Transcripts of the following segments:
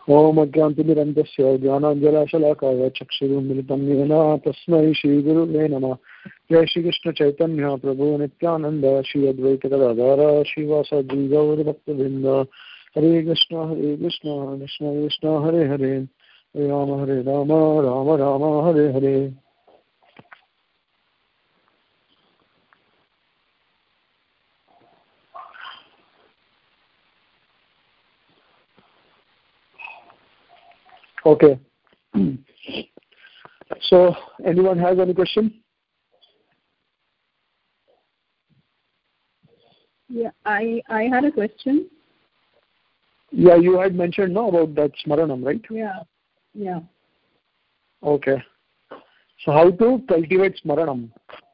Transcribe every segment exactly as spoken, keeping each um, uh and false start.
ओम अज्ञानतिमिरन्तस्य ज्ञानाञ्जनशलाकाय चक्षुरुन्मिलितं येन तस्मै श्रीगुरुवे नमः। जय श्रीकृष्णचैतन्य प्रभु नित्यानन्द श्री अद्वैत गदाधर श्रीवासादि गौरभक्तवृन्द। हरे कृष्ण हरे कृष्ण कृष्ण कृष्ण हरे हरे, हरे राम हरे Ram Ram Ram Hare Hare. Okay. So, anyone has any question? Yeah, I I had a question. Yeah, you had mentioned no about that Smaranam, right? Yeah, yeah. Okay. So, how to cultivate Smaranam?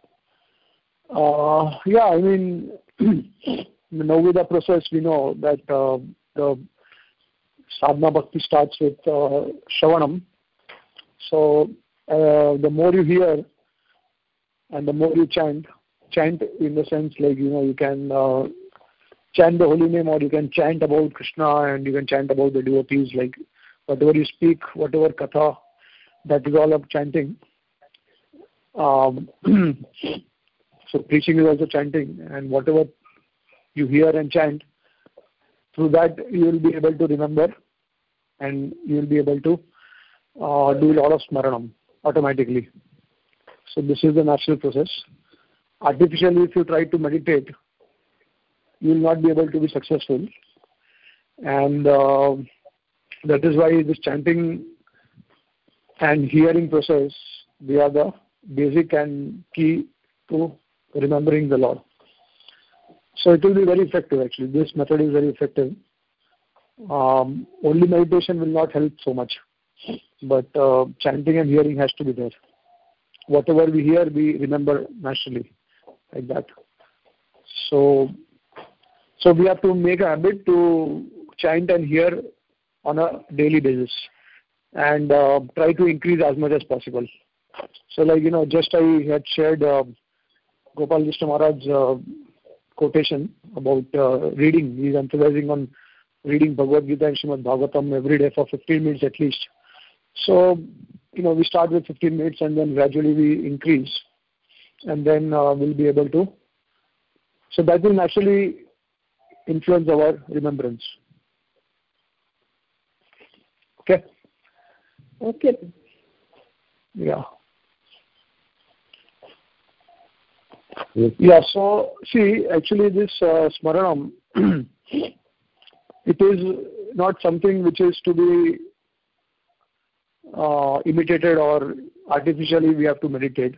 Uh, yeah, I mean, now with the process, we know that uh, the sadhana bhakti starts with uh, Shravanam. So, uh, the more you hear and the more you chant, chant in the sense like, you know, you can uh, chant the holy name, or you can chant about Krishna and you can chant about the devotees, like whatever you speak, whatever katha, that is all of chanting. Um, so, preaching is also chanting, and whatever you hear and chant, through that you will be able to remember and you will be able to uh, do a lot of Smaranam automatically. So this is the natural process. Artificially, if you try to meditate, you will not be able to be successful. And uh, that is why this chanting and hearing process, they are the basic and key to remembering the Lord. So it will be very effective actually. This method is very effective. Um, only meditation will not help so much, but uh, chanting and hearing has to be there. Whatever we hear, we remember naturally, like that. So, so we have to make a habit to chant and hear on a daily basis, and uh, try to increase as much as possible. So, like you know, just I had shared uh, Gopal Krishna Maharaj's uh, quotation about uh, reading. He is emphasizing on reading Bhagavad Gita and Srimad Bhagavatam every day for fifteen minutes at least. So, you know, we start with fifteen minutes and then gradually we increase, and then uh, we'll be able to. So that will naturally influence our remembrance. Okay? Okay. Yeah. Yeah, so see, actually this uh, Smaranam, it is not something which is to be uh, imitated or artificially we have to meditate.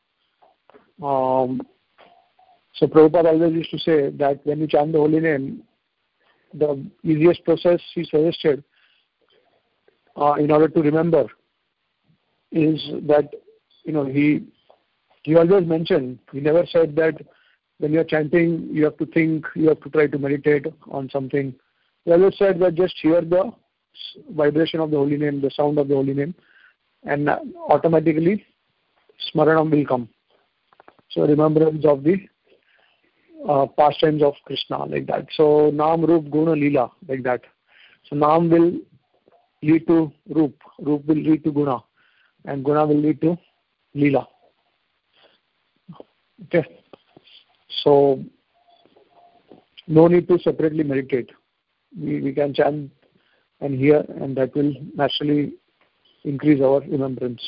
Um, so Prabhupada always used to say that when you chant the holy name, the easiest process he suggested uh, in order to remember is that, you know, he he always mentioned, he never said that when you are chanting, you have to think, you have to try to meditate on something. He always said that just hear the vibration of the holy name, the sound of the holy name, and automatically Smaranam will come. So remembrance of the uh, pastimes of Krishna, like that. So Nam, Rup, Guna, Leela, like that. So Nam will lead to Rup, Rup will lead to Guna, and Guna will lead to Leela. Okay. So no need to separately meditate. We, we can chant and hear, and that will naturally increase our remembrance.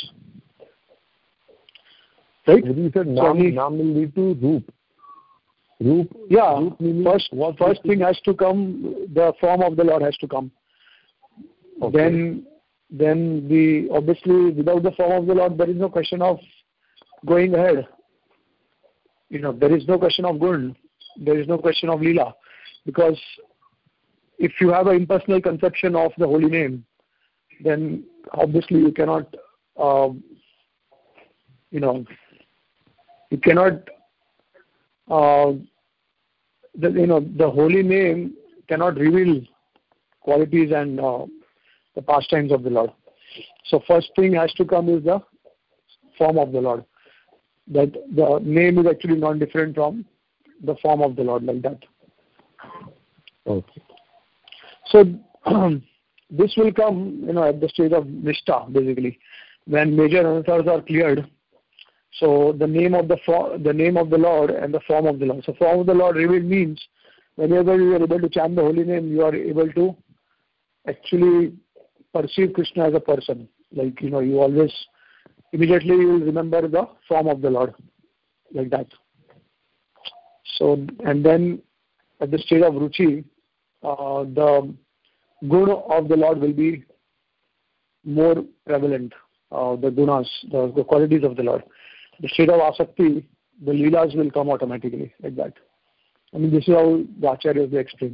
Right? You said Nam, so he, Nam will lead to Roop. Roop. Yeah. Roop meaning first what first thing has to come. The form of the Lord has to come. Okay. Then, then the obviously without the form of the Lord, there is no question of going ahead. You know, there is no question of Gun. There is no question of Leela, because if you have an impersonal conception of the holy name, then obviously you cannot, uh, you know, you cannot, uh, the, you know, the holy name cannot reveal qualities and uh, the pastimes of the Lord. So first thing has to come is the form of the Lord. That the name is actually not different from the form of the Lord, like that. Okay. So this will come, you know, at the stage of Nishtha, basically, when major anarthas are cleared. So the name of the for, the name of the Lord and the form of the Lord. So form of the Lord revealed means whenever you are able to chant the holy name, you are able to actually perceive Krishna as a person. Like, you know, you always immediately you will remember the form of the Lord, like that. So, and then at the stage of Ruchi, uh, the guna of the Lord will be more prevalent, uh, the gunas, the, the qualities of the Lord. The state of Asakti, the Leelas will come automatically, like that. I mean, this is how the Acharyas they explain.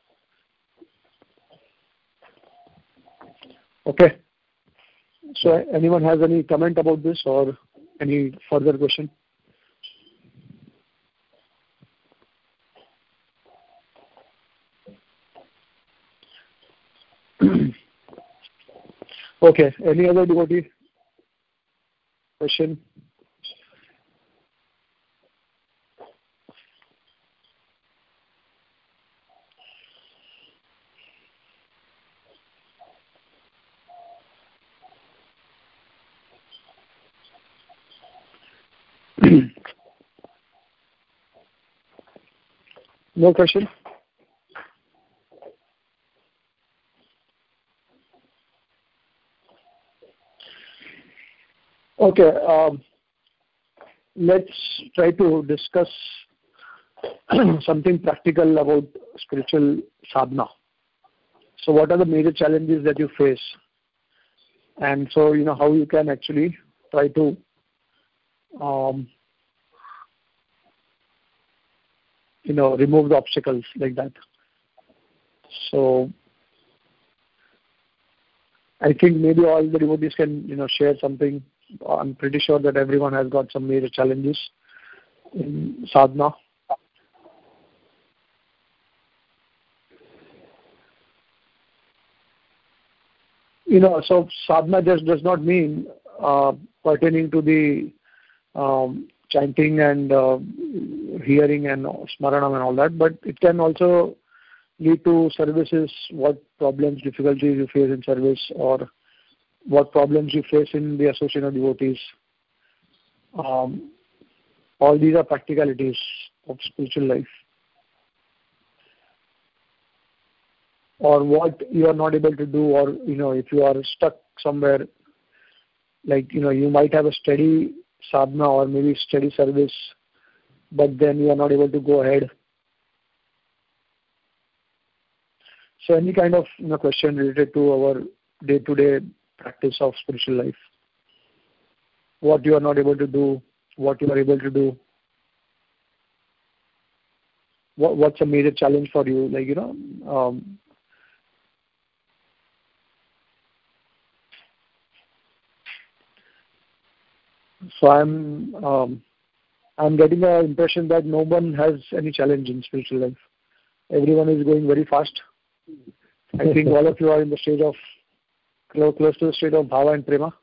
Okay. So, anyone has any comment about this or any further question? Okay. Any other devotee question? No question? Okay. Um, let's try to discuss something practical about spiritual sadhana. So what are the major challenges that you face? And so, you know, how you can actually try to um, you know, remove the obstacles, like that. So I think maybe all the devotees can, you know, share something. I'm pretty sure that everyone has got some major challenges in sadhana. You know, so sadhana just does not mean uh, pertaining to the um, chanting and uh, hearing and smaranam and all that, but it can also lead to services, what problems, difficulties you face in service, or what problems you face in the association of devotees. Um, all these are practicalities of spiritual life. Or what you are not able to do, or, you know, if you are stuck somewhere, like, you know, you might have a steady sadhana or maybe steady service, but then you are not able to go ahead. So any kind of, you know, question related to our day-to-day practice of spiritual life. What you are not able to do, what you are able to do. What, what's a major challenge for you? Like, you know, um, so I'm um, I'm getting the impression that no one has any challenge in spiritual life. Everyone is going very fast. I think all of you are in the stage of close, close to the state of bhava and prema.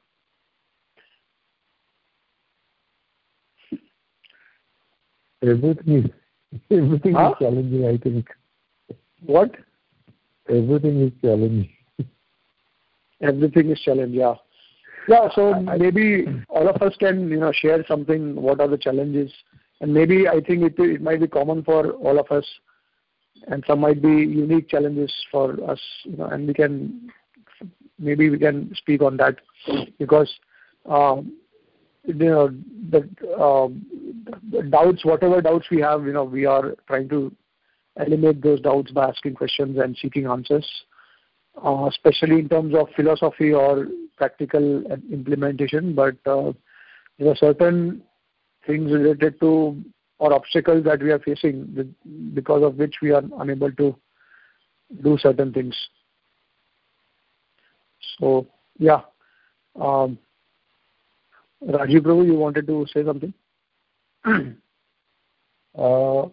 Everything is everything huh? is challenging, I think. What? Everything is challenging. Everything is challenging, yeah. Yeah, so maybe all of us can, you know, share something, what are the challenges, and maybe I think it, it might be common for all of us, and some might be unique challenges for us, you know, and we can, maybe we can speak on that, because, um, you know, the, um, the doubts, whatever doubts we have, you know, we are trying to eliminate those doubts by asking questions and seeking answers, uh, especially in terms of philosophy or practical implementation, but uh, there are certain things related to or obstacles that we are facing with, because of which we are unable to do certain things. So, yeah. Um, Rajiv Prabhu, you wanted to say something? uh,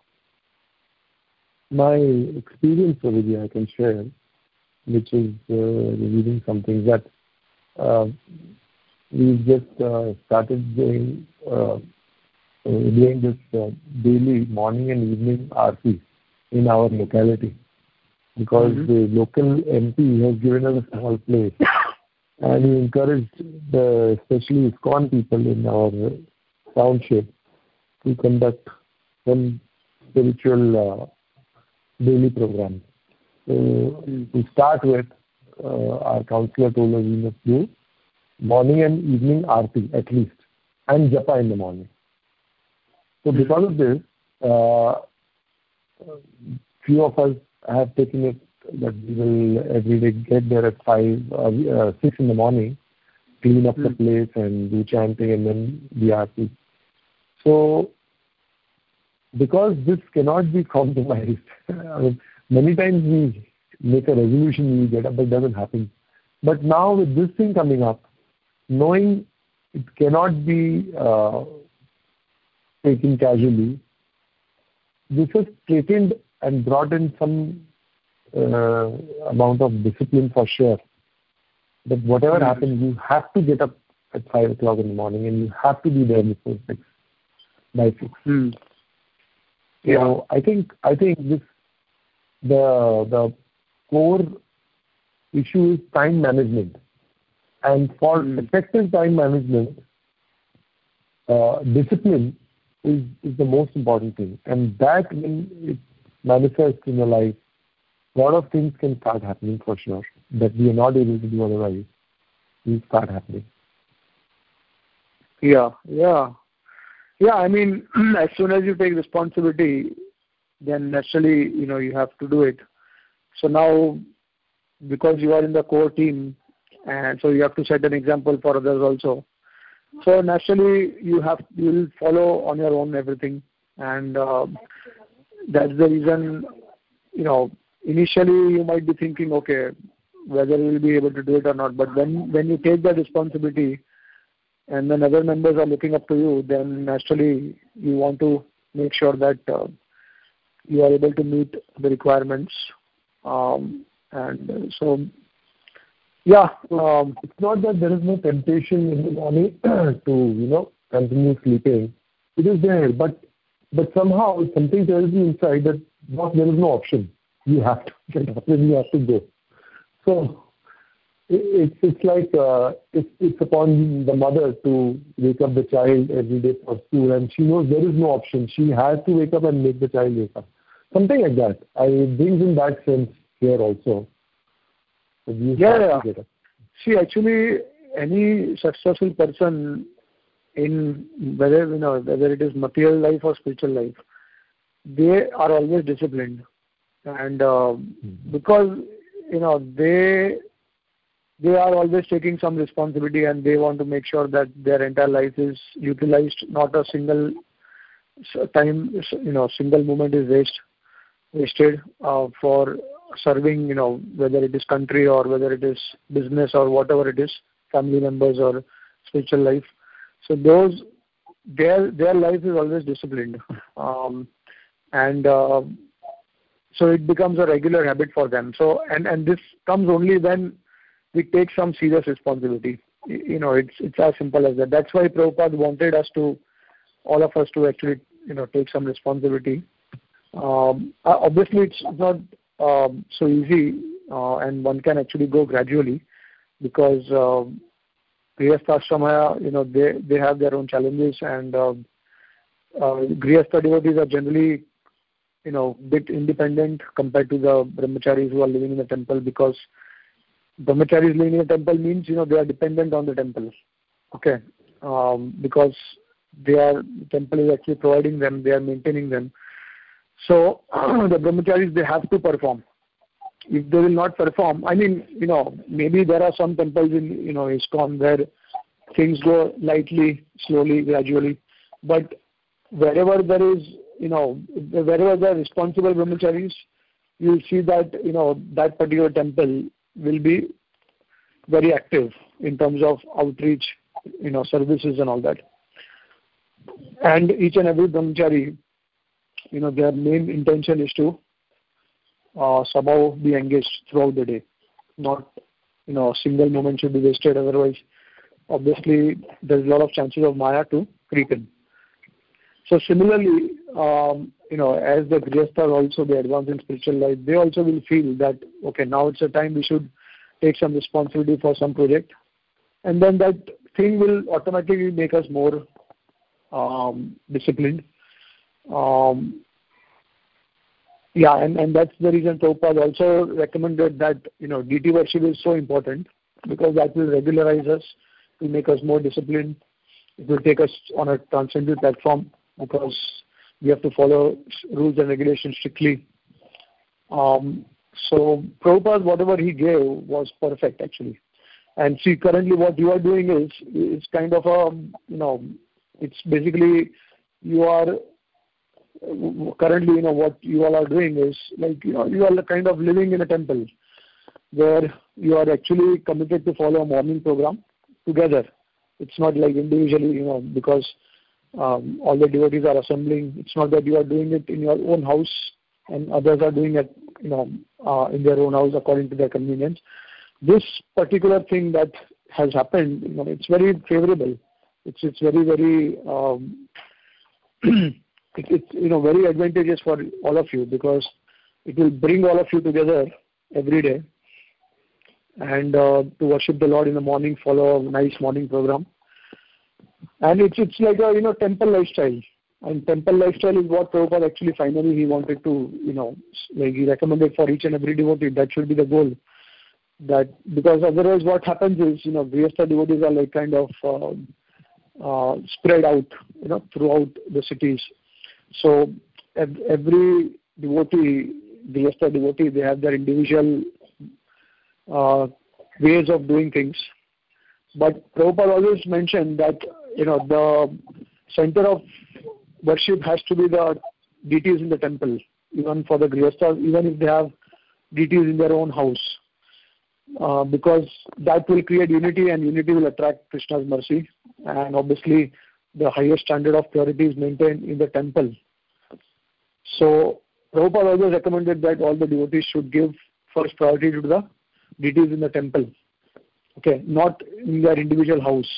my experience over here I can share, which is uh, revealing something that Uh, we've just uh, started doing uh, uh, doing this uh, daily morning and evening aarti in our locality. because Mhm. the local M P has given us a small place. And he encouraged the, especially ISKCON people in our township to conduct some spiritual uh, daily programs. So Mm. to start with, uh, our counselor told us we must do morning and evening aarti at least, and japa in the morning. So Mm. because of this, uh, few of us have taken it that we will every day get there at five, uh, uh, six in the morning, clean up mm. the place and do chanting and then the aarti. So, because this cannot be compromised, I mean, many times we make a resolution, we get up, but it doesn't happen. But now with this thing coming up, knowing it cannot be uh, taken casually, this has straightened and brought in some uh, amount of discipline for sure. That whatever mm. happens, you have to get up at five o'clock in the morning and you have to be there before six, by six. Mm. Yeah. So I think I think this the the core issue is time management, and for mm. effective time management, uh, discipline is is the most important thing, and that when it manifests in your life, a lot of things can start happening for sure that we are not able to do otherwise. Will start happening. Yeah, yeah. Yeah, I mean, as soon as you take responsibility, then naturally, you know, you have to do it. So now, because you are in the core team, and so you have to set an example for others also. So naturally, you have you will follow on your own everything, and uh, that's the reason. You know, initially you might be thinking, okay, whether you will be able to do it or not. But when when you take that responsibility, and then other members are looking up to you, then naturally you want to make sure that uh, you are able to meet the requirements. Um, and so, yeah. Um, it's not that there is no temptation in the morning to, you know, continue sleeping. It is there, but but somehow something tells you inside that no, there is no option. You have to get up and you have to go. So It's it's like uh, it's it's upon the mother to wake up the child every day for school, and she knows there is no option. She has to wake up and make the child wake up. Something like that. I it brings in that sense here also. So yeah, yeah. See, actually, any successful person in whether you know whether it is material life or spiritual life, they are always disciplined, and uh, mm-hmm. because you know they. They are always taking some responsibility, and they want to make sure that their entire life is utilized, not a single time, you know, single moment is waste, wasted uh, for serving, you know, whether it is country or whether it is business or whatever it is, family members or spiritual life. So those, their their life is always disciplined, um, and uh, so it becomes a regular habit for them. So and and this comes only when we take some serious responsibility. You know, it's it's as simple as that. That's why Prabhupada wanted us to, all of us to actually, you know, take some responsibility. Um, obviously, it's not um, so easy, uh, and one can actually go gradually because uh, Grihastha Ashrama, you know, they, they have their own challenges, and uh, uh, Grihastha devotees are generally, you know, bit independent compared to the brahmacharis who are living in the temple, because brahmacharis living in a temple means, you know, they are dependent on the temple, okay, um, because they are, the temple is actually providing them, they are maintaining them. So the brahmacharis, they have to perform. If they will not perform, I mean, you know, maybe there are some temples in, you know, ISKCON where things go lightly, slowly, gradually, but wherever there is, you know, wherever there are responsible brahmacharis, you will see that, you know, that particular temple will be very active in terms of outreach, you know, services and all that. And each and every brahmachari, you know, their main intention is to uh, somehow be engaged throughout the day. Not, you know, a single moment should be wasted, otherwise, obviously, there's a lot of chances of Maya to creep in. So similarly, um, you know, as the Grihasthas also, they advance in spiritual life, they also will feel that, okay, now it's a time we should take some responsibility for some project. And then that thing will automatically make us more um, disciplined. Um, yeah, and, and that's the reason Prabhupada also recommended that, you know, D T worship is so important, because that will regularize us, will make us more disciplined. It will take us on a transcendental platform, because we have to follow rules and regulations strictly. Um, so Prabhupada, whatever he gave was perfect actually. And see, currently what you are doing is, is kind of a, you know, it's basically you are, currently, you know, what you all are doing is like, you know, you are kind of living in a temple where you are actually committed to follow a morning program together. It's not like individually, you know, because um, all the devotees are assembling. It's not that you are doing it in your own house and others are doing it, you know, uh, in their own house according to their convenience. This particular thing that has happened, you know, it's very favorable. It's it's very very um, it, it's you know very advantageous for all of you, because it will bring all of you together every day and uh, to worship the Lord in the morning, follow a nice morning program. And it's it's like a you know temple lifestyle. And temple lifestyle is what Prabhupada actually finally he wanted to, you know, like he recommended for each and every devotee. That should be the goal. That because otherwise what happens is, you know, Grihastha devotees are like kind of uh, uh, spread out, you know, throughout the cities. So every devotee, Grihastha devotee, they have their individual uh, ways of doing things. But Prabhupada always mentioned that, you know, the center of worship has to be the deities in the temple, even for the Grihasthas, even if they have deities in their own house. Uh, because that will create unity, and unity will attract Krishna's mercy, and obviously the highest standard of purity is maintained in the temple. So Prabhupada always recommended that all the devotees should give first priority to the deities in the temple, okay, not in their individual house.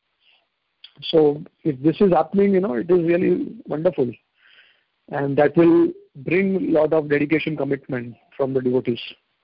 So if this is happening, you know, it is really wonderful, and that will bring a lot of dedication, commitment from the devotees.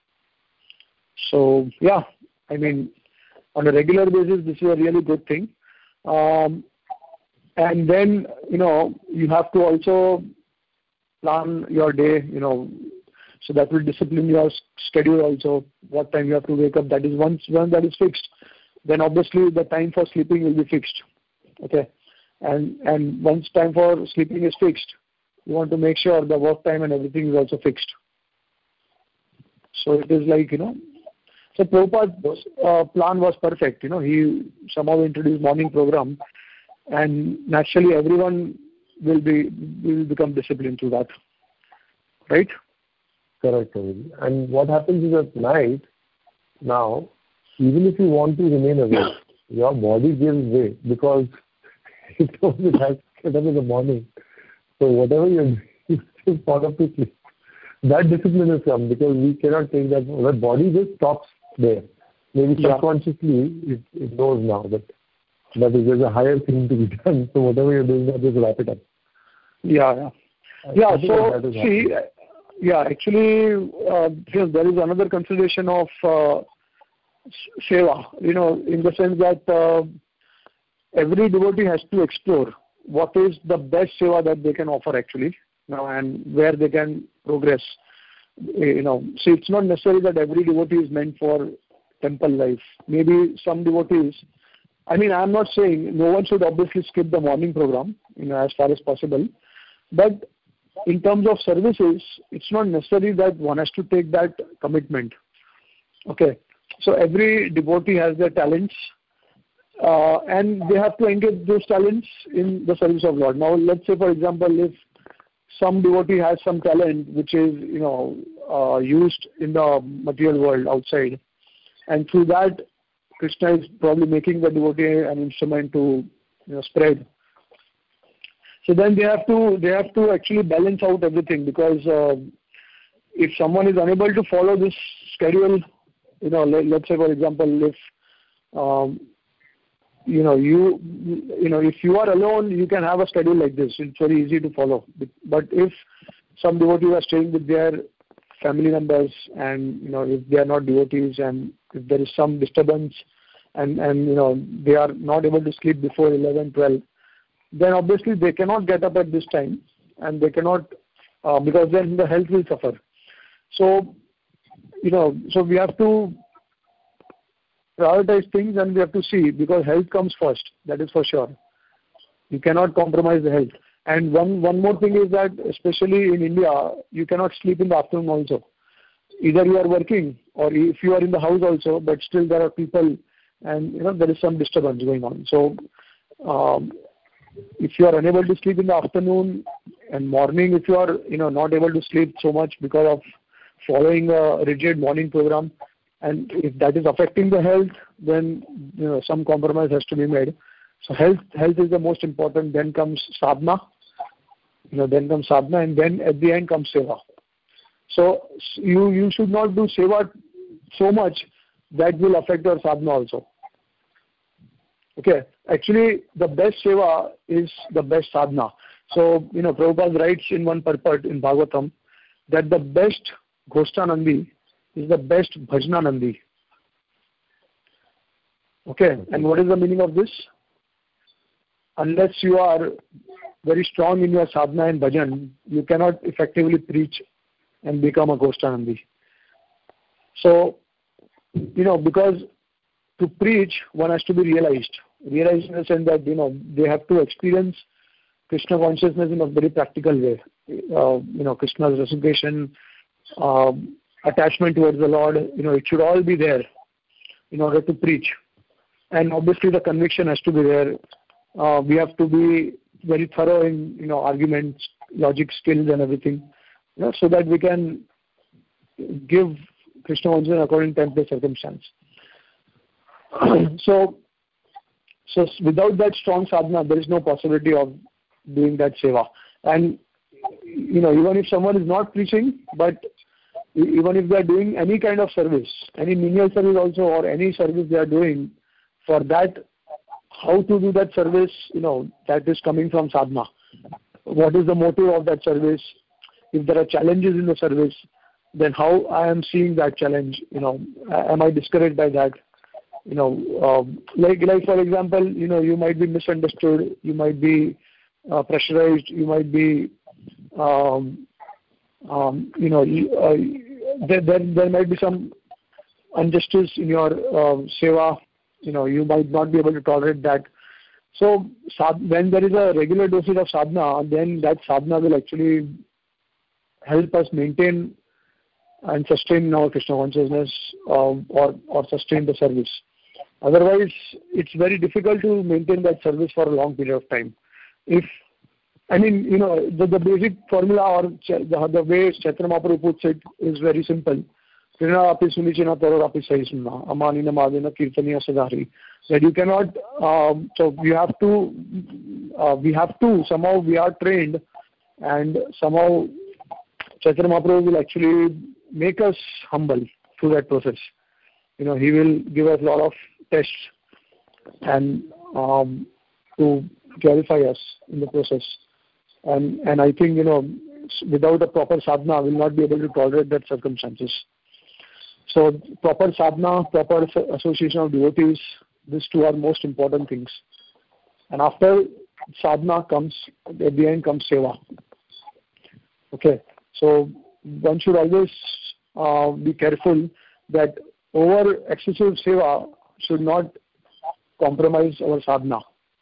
So, yeah, I mean, on a regular basis, this is a really good thing. Um, and then, you know, you have to also plan your day, you know, so that will discipline your schedule also, what time you have to wake up. That is once, once that is fixed, then obviously the time for sleeping will be fixed, okay? And, and once time for sleeping is fixed, you want to make sure the work time and everything is also fixed. So it is like, you know, so Prabhupada's uh, plan was perfect. You know, he somehow introduced morning program, and naturally everyone will be will become disciplined through that. Right? Correct, Kaveri. And what happens is at night, now, even if you want to remain awake, your body gives way because it only has to get up in the morning. So whatever you're doing, you still fall off to sleep. That discipline has come because we cannot take that. The body just stops there. Maybe yeah. subconsciously it, it knows now that that is there's a higher thing to be done. So whatever you're doing, that just wrap it up. Yeah, yeah. Yeah. So see, yeah. Actually, uh, there is another consideration of uh, seva. You know, in the sense that uh, every devotee has to explore what is the best seva that they can offer actually, you know, and where they can progress. You know, so it's not necessary that every devotee is meant for temple life. Maybe some devotees, I mean, I'm not saying no one should obviously skip the morning program, you know, as far as possible. But in terms of services, it's not necessary that one has to take that commitment. Okay. So every devotee has their talents, uh, and they have to engage those talents in the service of Lord. Now, let's say, for example, if some devotee has some talent which is, you know, uh, used in the material world outside, and through that, Krishna is probably making the devotee an instrument to, you know, spread. So then they have to they have to actually balance out everything, because uh, if someone is unable to follow this schedule, you know, let, let's say for example, if um, you know, you, you know, if you are alone, you can have a schedule like this. It's very easy to follow. But if some devotees are staying with their family members, and, you know, if they are not devotees, and if there is some disturbance, and, and you know, they are not able to sleep before eleven, twelve, then obviously they cannot get up at this time, and they cannot, uh, because then the health will suffer. So, you know, so we have to prioritize things, and we have to see, because health comes first, that is for sure. You cannot compromise the health. And one, one more thing is that, especially in India, you cannot sleep in the afternoon also. Either you are working, or if you are in the house also, but still there are people, and, you know, there is some disturbance going on. So, um, if you are unable to sleep in the afternoon and morning, if you are, you know, not able to sleep so much because of following a rigid morning program, and if that is affecting the health, then, you know, some compromise has to be made. So health, health is the most important. Then comes sadhana, you know, then comes sadhana, and then at the end comes seva. So you you should not do seva so much that will affect your sadhana also. Okay, actually the best seva is the best sadhana. So, you know, Prabhupada writes in one purport in Bhagavatam that the best Ghostanandi is the best Bhajananandi. Okay, and what is the meaning of this? Unless you are very strong in your sadhana and bhajan, you cannot effectively preach and become a Ghostanandi. So, you know, because to preach, one has to be realized. Realized in the sense that, you know, they have to experience Krishna consciousness in a very practical way. Uh, you know, Krishna's reciprocation, uh, attachment towards the Lord, you know, it should all be there in order to preach. And obviously the conviction has to be there. Uh, we have to be very thorough in, you know, arguments, logic skills and everything, you know, so that we can give Krishna consciousness according to time, place, circumstance. so, so without that strong sadhana, there is no possibility of doing that seva. And, you know, even if someone is not preaching, but even if they are doing any kind of service, any menial service also, or any service they are doing, for that, how to do that service, you know, that is coming from sadhana. What is the motive of that service? If there are challenges in the service, then how I am seeing that challenge, you know, am I discouraged by that? You know, um, like, like for example, you know, you might be misunderstood, you might be uh, pressurized, you might be, um, um, you know, uh, there, there, there might be some injustice in your uh, seva. You know, you might not be able to tolerate that. So when there is a regular dosage of sadhana, then that sadhana will actually help us maintain and sustain our Krishna consciousness, um, or, or sustain the service. Otherwise, it's very difficult to maintain that service for a long period of time. If, I mean, you know, the, the basic formula, or the, the way Chaitanya Mahaprabhu puts it, is very simple. That you cannot, um, so you have to, uh, we have to, somehow we are trained, and somehow Chaitanya Mahaprabhu will actually make us humble through that process. You know, he will give us a lot of tests and um, to purify us in the process. And and I think, you know, without a proper sadhana, we will not be able to tolerate that circumstances. So proper sadhana, proper association of devotees, these two are most important things. And after sadhana comes, at the end comes seva. Okay, so one should always uh, be careful that over excessive seva should not compromise our sadhana.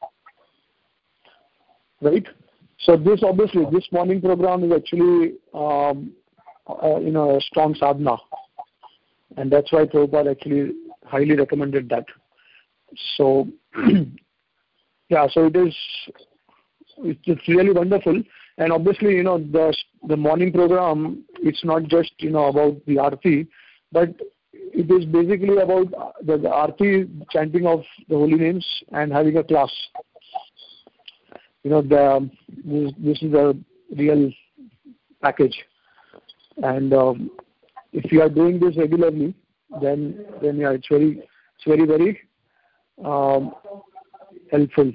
Right? So this obviously, this morning program is actually um, uh, you know, a strong sadhana. And that's why Prabhupada actually highly recommended that. So, yeah, so it is, it's really wonderful. And obviously, you know, the the morning program, it's not just, you know, about the Aarti, but it is basically about the, the Aarti, chanting of the holy names, and having a class. You know, the this, this is a real package. And um, if you are doing this regularly, then then yeah, it's very, it's very, very um, helpful.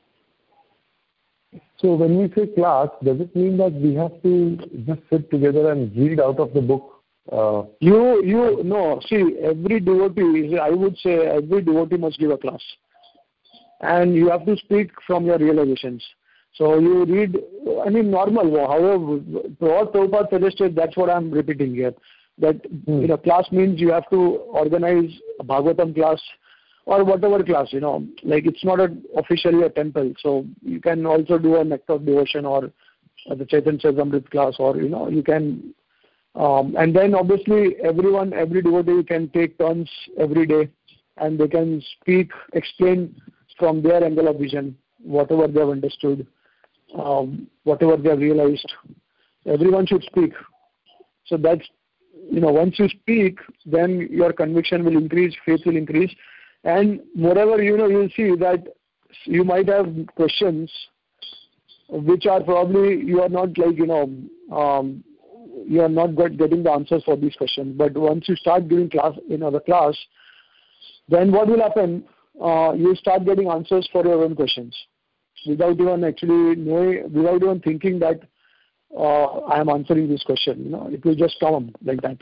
So when we say class, does it mean that we have to just sit together and read out of the book? Uh, you, you, no, see, every devotee, I would say every devotee must give a class. And you have to speak from your realizations. So you read, I mean, normal, however, what Prabhupada suggested, that's what I'm repeating here. That, hmm. you know, class means you have to organize a Bhagavatam class or whatever class, you know, like it's not a, officially a temple. So you can also do a Nectar of Devotion or uh, the Chaitanya Charitamrita class, or, you know, you can, um, and then obviously everyone, every devotee can take turns every day and they can speak, explain from their angle of vision, whatever they have understood, um, whatever they have realized. Everyone should speak. So that's, you know, once you speak, then your conviction will increase, faith will increase. And moreover, you know, you'll see that you might have questions which are probably, you are not like, you know, um, you are not getting the answers for these questions. But once you start giving class, you know, the class, then what will happen? Uh, you start getting answers for your own questions without even actually knowing, without even thinking that uh, I am answering this question. You know, it will just come like that.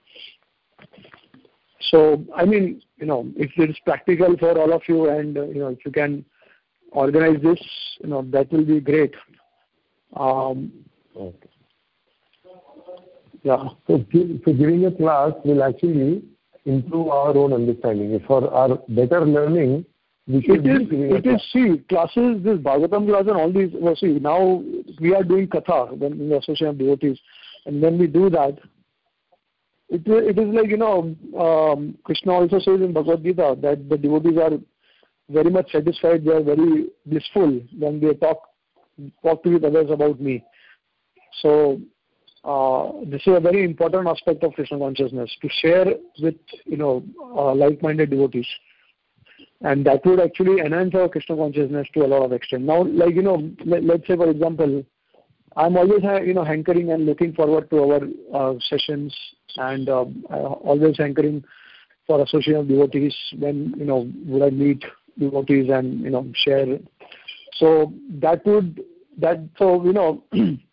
So, I mean, you know, if it is practical for all of you, and uh, you know, if you can organize this, you know, that will be great. Um, okay. Yeah. So, so giving a class will actually improve our own understanding. For our better learning, we should it is, be giving it is, see, classes, this Bhagavatam class and all these, well, see, now we are doing Katha when in the Association of Devotees, and when we do that, it, it is like, you know, um, Krishna also says in Bhagavad Gita that the devotees are very much satisfied, they are very blissful when they talk, talk to with others about me. So, Uh, this is a very important aspect of Krishna consciousness, to share with, you know, uh, like-minded devotees. And that would actually enhance our Krishna consciousness to a lot of extent. Now, like, you know, let, let's say, for example, I'm always, you know, hankering and looking forward to our uh, sessions, and uh, always hankering for association of devotees when, you know, would I meet devotees and, you know, share. So that would, that, so, you know,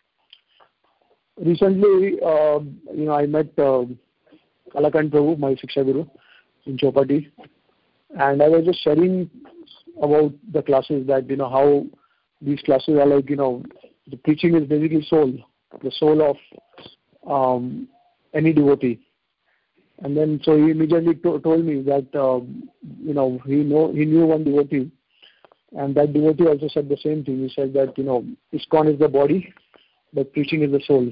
recently, uh, you know, I met uh, Kalakant Prabhu, my Siksha Guru, in Chopati, and I was just sharing about the classes, that, you know, how these classes are like, you know, the preaching is basically soul, the soul of um, any devotee. And then, so he immediately to- told me that, uh, you know, he know he knew one devotee, and that devotee also said the same thing. He said that, you know, ISKCON is the body, but preaching is the soul.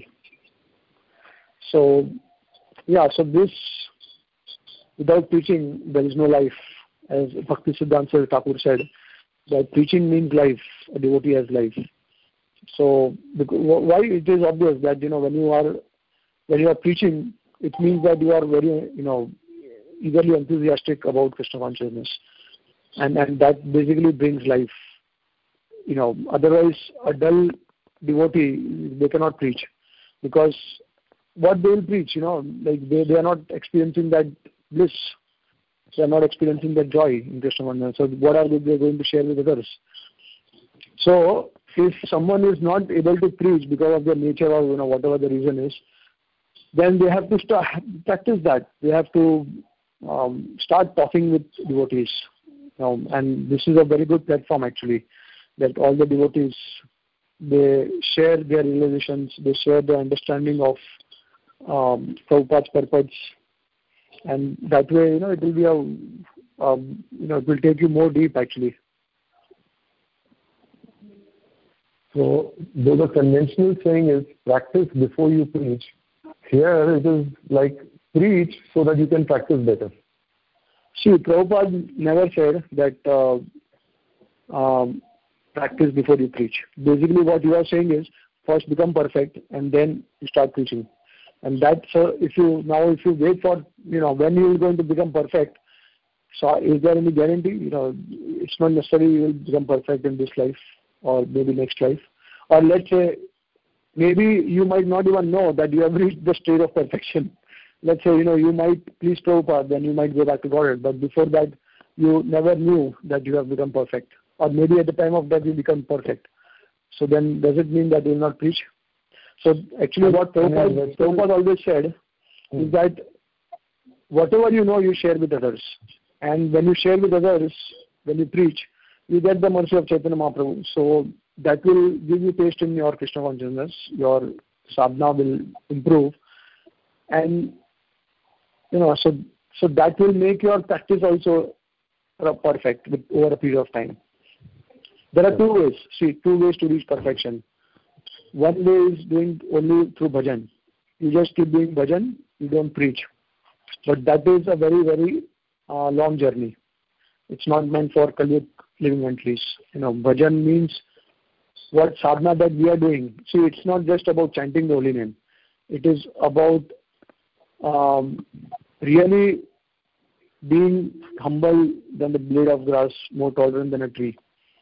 So, yeah, so this, without preaching, there is no life. As Bhakti Siddhanta Thakur said, that preaching means life, a devotee has life. So, because, why it is obvious that, you know, when you are, when you are preaching, it means that you are very, you know, eagerly enthusiastic about Krishna consciousness. And, and that basically brings life. You know, otherwise, a dull devotee, they cannot preach, because what they will preach, you know, like they, they are not experiencing that bliss, they are not experiencing that joy in Krishna consciousness. So what are they going to share with others? So if someone is not able to preach because of their nature, or, you know, whatever the reason is, then they have to start practice that. They have to um, start talking with devotees, you know, and this is a very good platform actually, that all the devotees, they share their realizations, they share their understanding of um, Prabhupada's purpose, and that way, you know, it will be a, um, you know, it will take you more deep actually. So, though the conventional saying is practice before you preach, here it is like preach so that you can practice better. See, Prabhupada never said that uh, um, practice before you preach. Basically, what you are saying is first become perfect and then you start preaching. And that's uh, if you now if you wait for, you know, when you are going to become perfect. So, is there any guarantee? You know, it's not necessary you will become perfect in this life or maybe next life. Or let's say maybe you might not even know that you have reached the state of perfection. Let's say, you know, you might please Prabhupada, then you might go back to Godhead. But before that, you never knew that you have become perfect. or maybe at the time of death you become perfect. So then does it mean that you will not preach? So actually what Prabhupada, Prabhupada always said hmm. is that whatever you know, you share with others. And when you share with others, when you preach, you get the mercy of Chaitanya Mahaprabhu. So that will give you taste in your Krishna consciousness. Your sadhana will improve. And, you know, so so that will make your practice also perfect with, over a period of time. There are two ways. See, two ways to reach perfection. One way is doing only through bhajan. You just keep doing bhajan, you don't preach. But that is a very, very uh, long journey. It's not meant for Kali living entries. You know, bhajan means what sadhana that we are doing. See, it's not just about chanting the holy name. It is about um, really being humble than the blade of grass, more tolerant than a tree.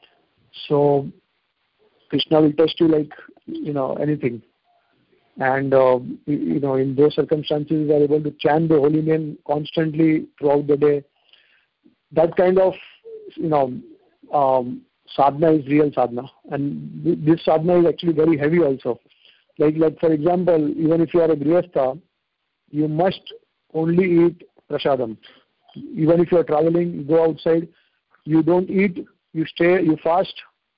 So Krishna will test you like, you know, anything. And, uh, you know, in those circumstances, you are able to chant the holy name constantly throughout the day. That kind of, you know, um, sadhana is real sadhana. And th- this sadhana is actually very heavy also. Like, like for example, even if you are a grihastha, you must only eat prasadam. Even if you are traveling, you go outside, you don't eat, you stay, you fast.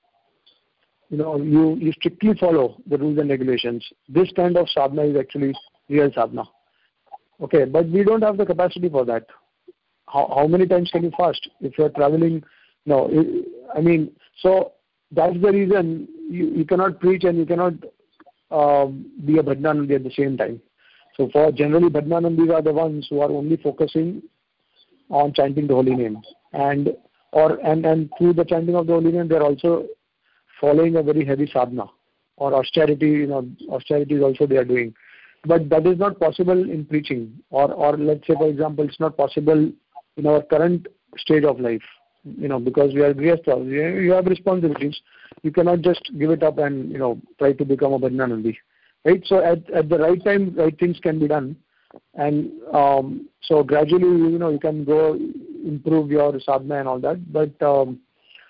You know, you, you strictly follow the rules and regulations. This kind of sadhana is actually real sadhana. Okay, but we don't have the capacity for that. How, how many times can you fast if you're traveling? No, I mean, so that's the reason you, you cannot preach and you cannot um, be a Bhajnanandi at the same time. So for generally Bhajnanandis are the ones who are only focusing on chanting the holy name. And or and, and through the chanting of the holy name, they're also following a very heavy sadhana or austerity, you know, austerity is also they are doing. But that is not possible in preaching, or, or let's say, for example, it's not possible in our current stage of life, you know, because we are grihastha, you have responsibilities. You cannot just give it up and, you know, try to become a Bhajnanandi, right? So at, at the right time, right things can be done. And um, so gradually, you know, you can go improve your sadhana and all that. But um,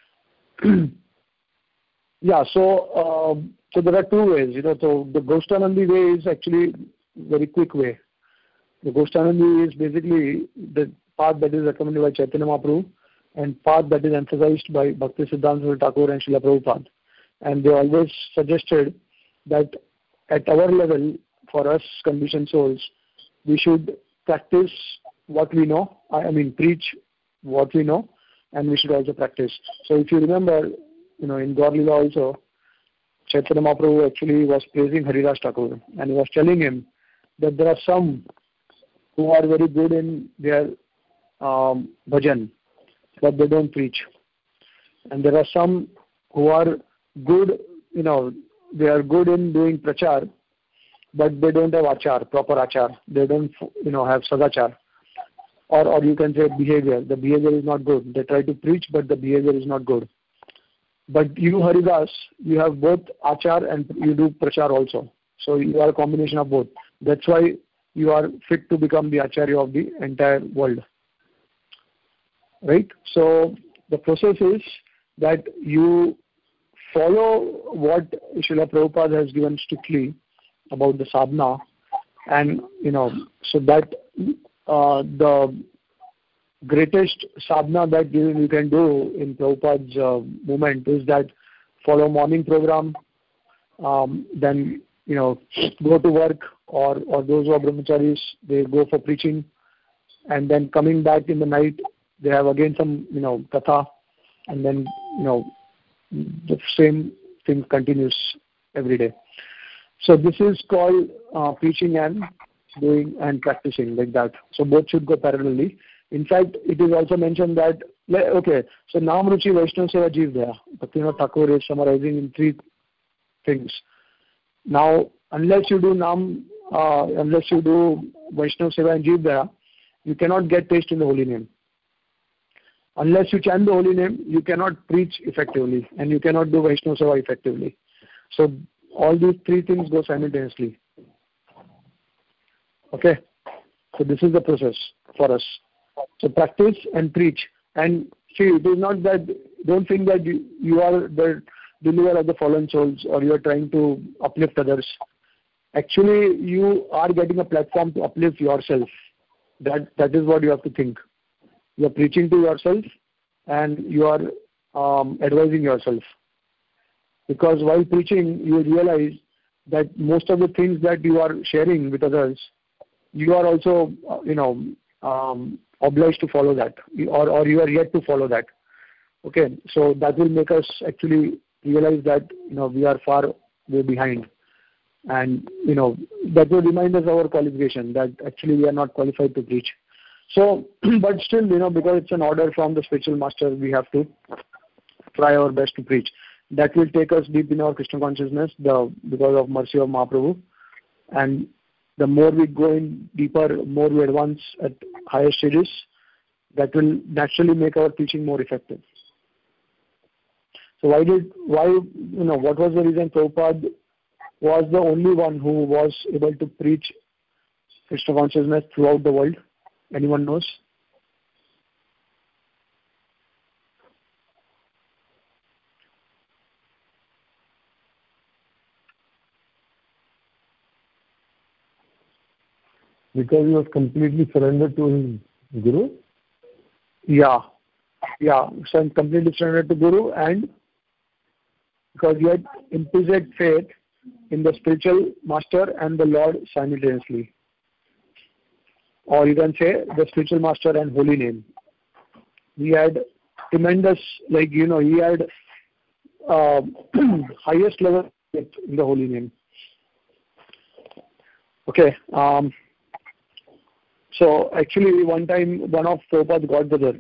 yeah, so uh, so there are two ways, you know. So the Goshtanandi way is actually very quick way. The Goshtanandi is basically the path that is recommended by Chaitanya Mahaprabhu and path that is emphasized by Bhakti Siddhanta Thakur and Srila Prabhupada. And they always suggested that at our level, for us conditioned souls, we should practice what we know. I mean, preach what we know, and we should also practice. So if you remember, you know, in Gaur Lila also, Chaitanya Mahaprabhu actually was praising Haridas Thakur, and he was telling him that there are some who are very good in their um, bhajan, but they don't preach. And there are some who are good, you know, they are good in doing prachar, but they don't have achar, proper achar. They don't, you know, have sadachar. Or, or you can say behavior. The behavior is not good. They try to preach, but the behavior is not good. But you, Haridas, you have both achar and you do prachar also. So you are a combination of both. That's why you are fit to become the acharya of the entire world. Right? So the process is that you follow what Srila Prabhupada has given strictly about the sadhana, and you know, so that uh, the greatest sadhana that you, you can do in Prabhupada's uh, movement is that follow morning program, um, then you know go to work, or or those who are brahmacharis, they go for preaching, and then coming back in the night they have again some you know katha, and then you know the same thing continues every day. So this is called uh, preaching and doing and practicing like that. So both should go parallelly. In fact, it is also mentioned that, okay, so Naam Ruchi Vaishnava Seva Jeev Daya. Bhaktivinoda Thakur is summarizing in three things. Now, unless you do Naam, uh, unless you do Vaishnava Seva and Jeev Daya, you cannot get taste in the holy name. Unless you chant the holy name, you cannot preach effectively, and you cannot do Vaishnava Seva effectively. So all these three things go simultaneously. Okay? So this is the process for us. So practice and preach. And see, it is not that don't think that you, you are the deliverer of the fallen souls or you are trying to uplift others. Actually, you are getting a platform to uplift yourself. That that is what you have to think. You are preaching to yourself and you are um, advising yourself. Because while preaching, you realize that most of the things that you are sharing with others, you are also, uh, you know, um, obliged to follow that, or, or you are yet to follow that. Okay, so that will make us actually realize that, you know, we are far way behind. And, you know, that will remind us our qualification, that actually we are not qualified to preach. So, but still, you know, because it's an order from the spiritual master, we have to try our best to preach. That will take us deep in our Krishna consciousness, the because of mercy of Mahaprabhu. And the more we go in deeper, more we advance at higher stages, that will naturally make our teaching more effective. So why did, why, you know, what was the reason Prabhupada was the only one who was able to preach Krishna consciousness throughout the world? Anyone knows? Because he was completely surrendered to his Guru? Yeah. Yeah. So completely surrendered to Guru, and because he had implicit faith in the spiritual master and the Lord simultaneously. Or you can say the spiritual master and holy name. He had tremendous, like, you know, he had uh, highest level faith in the holy name. Okay. Um, so actually one time one of Prabhupada's godbrother,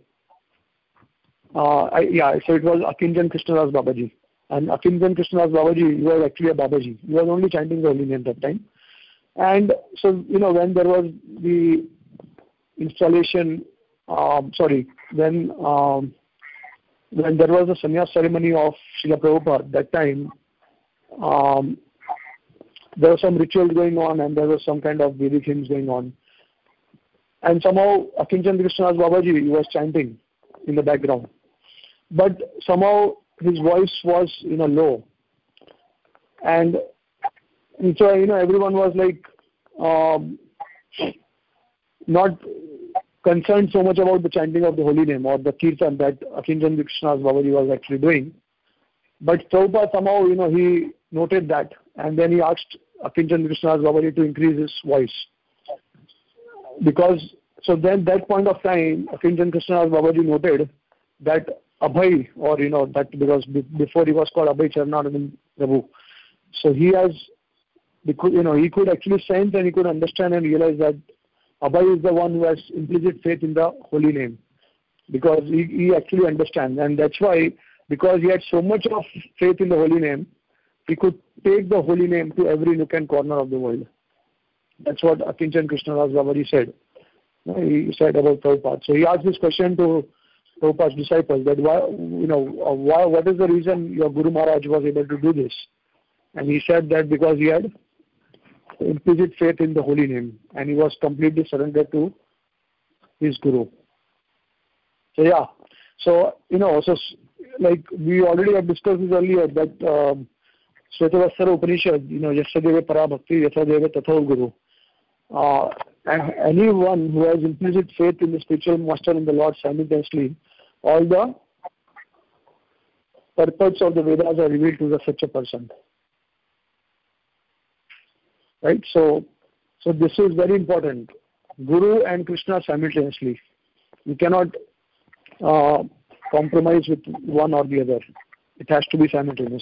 uh, I, yeah, so it was Akinjan Krishnadas Babaji. And Akinjan Krishnadas Babaji, he was actually a Babaji. He was only chanting the holy name that time. And so, you know, when there was the installation, um, sorry, when um, when there was a sannyas ceremony of Srila Prabhupada, that time, um, there was some rituals going on and there was some kind of Vedic hymns going on. And somehow Akinjan Krishnadas Babaji, he was chanting in the background. But somehow his voice was, you know, low. And, and so, you know, everyone was like um, not concerned so much about the chanting of the holy name or the kirtan that Akinjan Krishnadas Babaji was actually doing. But Prabhupada somehow, you know, he noted that, and then he asked Akinjan Krishnadas Babaji to increase his voice. Because, so then that point of time, Akinjan Krishnadas Babaji noted that Abhay, or, you know, that because before he was called Abhay Charananand Prabhu. So he has, you know, he could actually sense and he could understand and realize that Abhay is the one who has implicit faith in the holy name, because he, he actually understands. And that's why, because he had so much of faith in the holy name, he could take the holy name to every nook and corner of the world. That's what Akinjan Krishnadas Babaji said. He said about Prabhupada. So he asked this question to Prabhupada's disciples, that why, you know, why, what is the reason your Guru Maharaj was able to do this? And he said that because he had implicit faith in the holy name and he was completely surrendered to his Guru. So yeah, so, you know, so like we already have discussed this earlier, that um, Shvetavasara Upanishad, you know, Yasadeva Parabhakti, Yasadeva Tathol Guru. Uh, and anyone who has implicit faith in the spiritual master and the Lord simultaneously, all the purports of the Vedas are revealed to the, such a person. Right? So, so this is very important. Guru and Krishna simultaneously. You cannot uh, compromise with one or the other. It has to be simultaneous.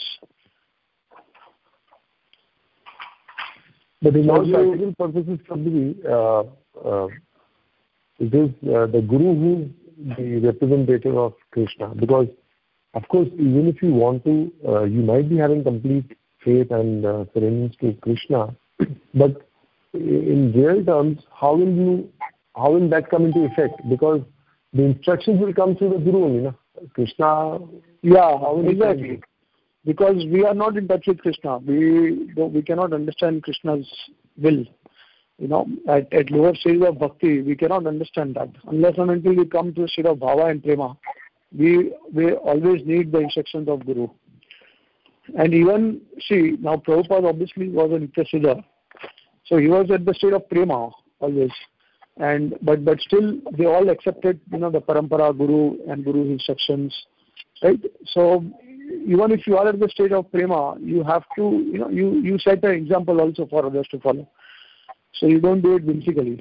But in all practical purposes, uh, uh, it is uh, the Guru who is the representative of Krishna. Because, of course, even if you want to, uh, you might be having complete faith and uh, surrendering to Krishna, but in real terms, how will you, how will that come into effect? Because the instructions will come through the Guru, you know. Krishna. Yeah, exactly. Because we are not in touch with Krishna. We don't, we cannot understand Krishna's will. You know, at, at lower stages of bhakti, we cannot understand that. Unless and until we come to a state of bhava and prema, we we always need the instructions of Guru. And even, see, now Prabhupada obviously was a Nityasiddha, so he was at the state of prema always. And but but still they all accepted, you know, the parampara, Guru and Guru's instructions, right? So even if you are at the state of prema, you have to, you know, you, you set an example also for others to follow. So you don't do it whimsically.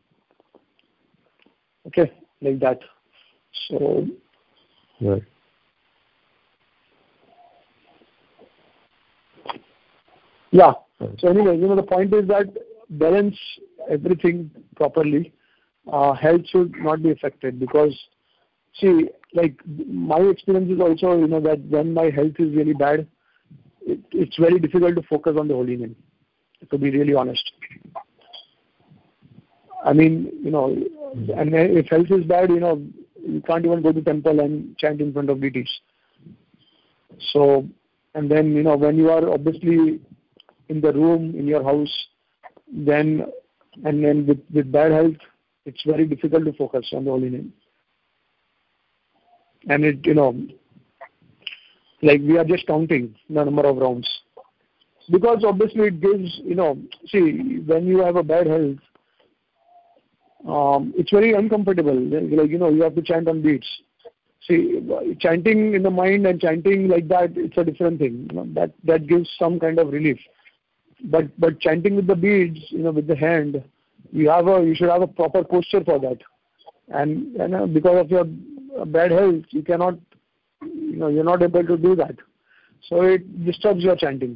Okay, like that. So right. Yeah. So anyway, you know, the point is that balance everything properly. Uh, health should not be affected because, see, like my experience is also, you know, that when my health is really bad, it, it's very difficult to focus on the holy name, to be really honest. I mean, you know, and if health is bad, you know, you can't even go to temple and chant in front of deities. So, and then, you know, when you are obviously in the room, in your house, then, and then with, with bad health, it's very difficult to focus on the holy name. And it, you know, like we are just counting the number of rounds. Because obviously it gives, you know, see, when you have a bad health, um, it's very uncomfortable. Like, you know, you have to chant on beats. See, chanting in the mind and chanting like that, it's a different thing. You know, that, that gives some kind of relief. But but chanting with the beads, you know, with the hand, you have a you should have a proper posture for that. And, and uh, because of your bad health, you cannot, you know, you're not able to do that. So it disturbs your chanting.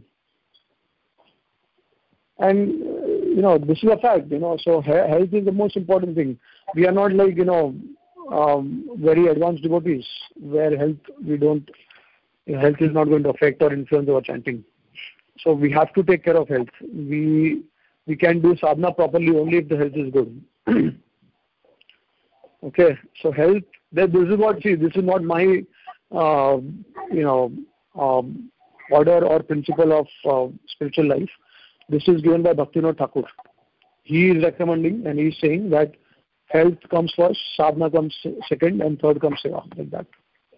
And, uh, you know, this is a fact, you know, so health is the most important thing. We are not like, you know, um, very advanced devotees where health, we don't, health is not going to affect or influence our chanting. So we have to take care of health. We we can do sadhana properly only if the health is good. Okay, so health, this is what, see, this is not my, uh, you know, um, order or principle of uh, spiritual life. This is given by Bhaktivinoda Thakur. He is recommending and he is saying that health comes first, sadhana comes second, and third comes seva, like that.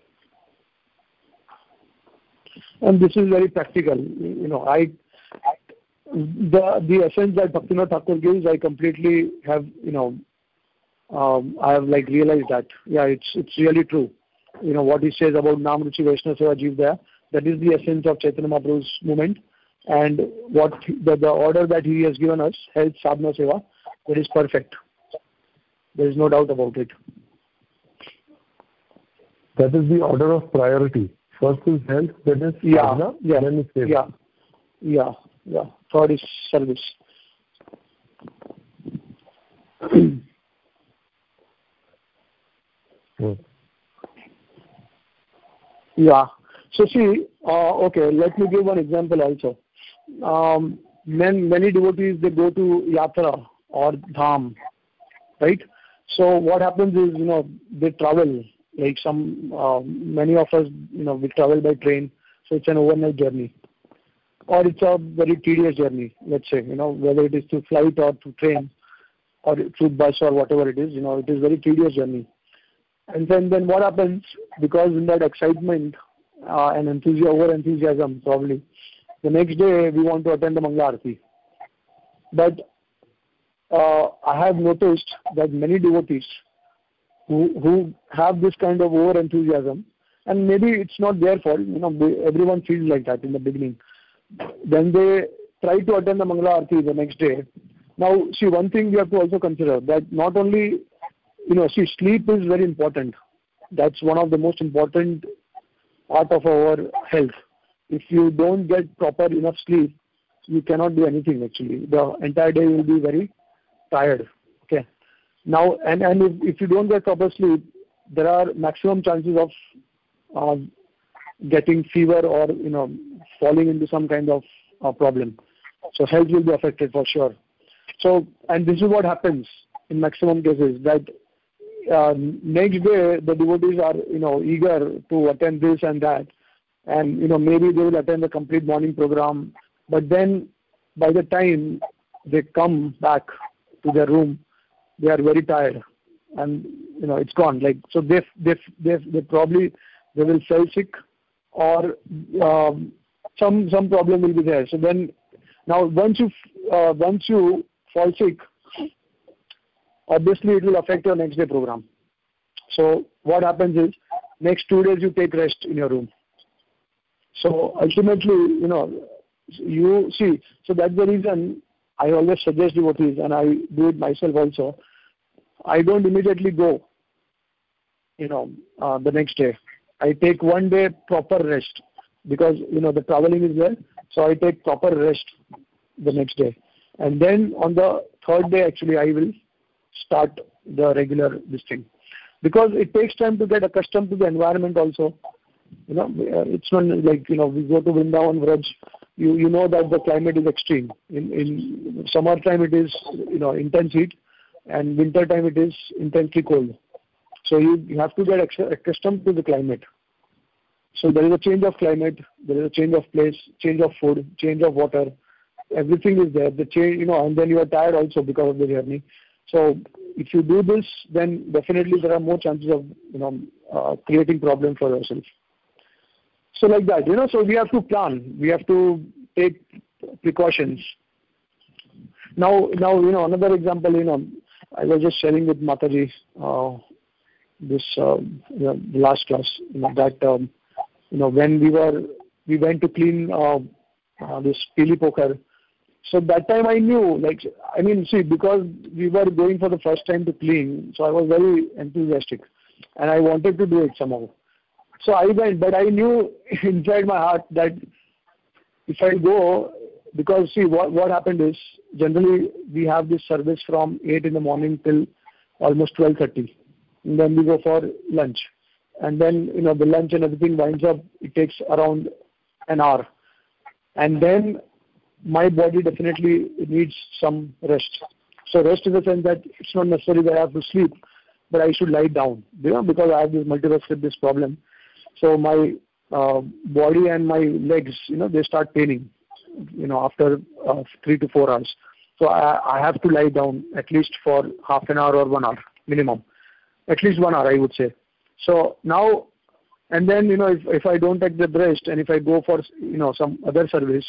And this is very practical. You know, I the the essence that Bhaktivinoda Thakur gives, I completely have, you know, um, I have like realized that, yeah, it's it's really true. You know, what he says about Nam Ruchi Vaishnava Seva Jeevdaya, that is the essence of Chaitanya Mahaprabhu's movement. And what the, the order that he has given us, health, sadhana, seva, that is perfect. There is no doubt about it. That is the order of priority. First is health, then is yeah, sadhana, yeah, then is seva. Yeah, yeah, yeah. Third is service. Hmm. Yeah. So see, uh, okay, let me give one example also. Um, many, many devotees, they go to yatra or dham, right? So what happens is, you know, they travel, like some, uh, many of us, you know, we travel by train, so it's an overnight journey. Or it's a very tedious journey, let's say, you know, whether it is through flight or through train or through bus or whatever it is, you know, it is very tedious journey. And then, then what happens, because in that excitement uh, and enthusiasm, over enthusiasm probably, the next day we want to attend the Mangala Aarti. But uh, I have noticed that many devotees who who have this kind of over enthusiasm, and maybe it's not their fault, you know, they, everyone feels like that in the beginning. Then they try to attend the Mangala Aarti the next day. Now, see, one thing we have to also consider, that not only, you know, see, sleep is very important. That's one of the most important part of our health. If you don't get proper enough sleep, you cannot do anything actually. The entire day will be very tired. Okay. Now, and, and if, if you don't get proper sleep, there are maximum chances of uh, getting fever or, you know, falling into some kind of uh, problem. So health will be affected for sure. So, and this is what happens in maximum cases, that uh, next day the devotees are, you know, eager to attend this and that. And, you know, maybe they will attend the complete morning program. But then by the time they come back to their room, they are very tired. and you know it's gone. Like so, they they they they probably they will fell sick, or um, some some problem will be there. So then now once you uh, once you fall sick, obviously it will affect your next day program. So what happens is next two days you take rest in your room. So ultimately, you know, you see, so that's the reason I always suggest devotees, and I do it myself also. I don't immediately go, you know, uh, the next day. I take one day proper rest because, you know, the traveling is there. So I take proper rest the next day. And then on the third day, actually, I will start the regular this thing. Because it takes time to get accustomed to the environment also. You know, it's not like, you know, we go to Vrindavan, Vraj, you, you know that the climate is extreme. In, in summertime it is, you know, intense heat, and winter time it is intensely cold. So you, you have to get accustomed to the climate. So there is a change of climate, there is a change of place, change of food, change of water. Everything is there. The change, you know, and then you are tired also because of the journey. So if you do this, then definitely there are more chances of, you know, uh, creating problem for yourself. So like that, you know, so we have to plan. We have to take precautions. Now, now you know, another example, you know, I was just sharing with Mataji uh, this uh, you know, the last class, you know, that um, you know when we were we went to clean uh, uh, this Pili Pokhar. So that time I knew, like, I mean, see, because we were going for the first time to clean, so I was very enthusiastic, and I wanted to do it somehow. So I went, but I knew inside my heart that if I go, because see, what what happened is, generally we have this service from eight in the morning till almost twelve thirty. And then we go for lunch. And then, you know, the lunch and everything winds up, it takes around an hour. And then my body definitely needs some rest. So rest in the sense that it's not necessary that I have to sleep, but I should lie down, you know, because I have this multiple this problem. So my uh, body and my legs, you know, they start paining, you know, after uh, three to four hours. So I, I have to lie down at least for half an hour or one hour minimum. At least one hour, I would say. So now, and then, you know, if, if I don't take the rest and if I go for, you know, some other service,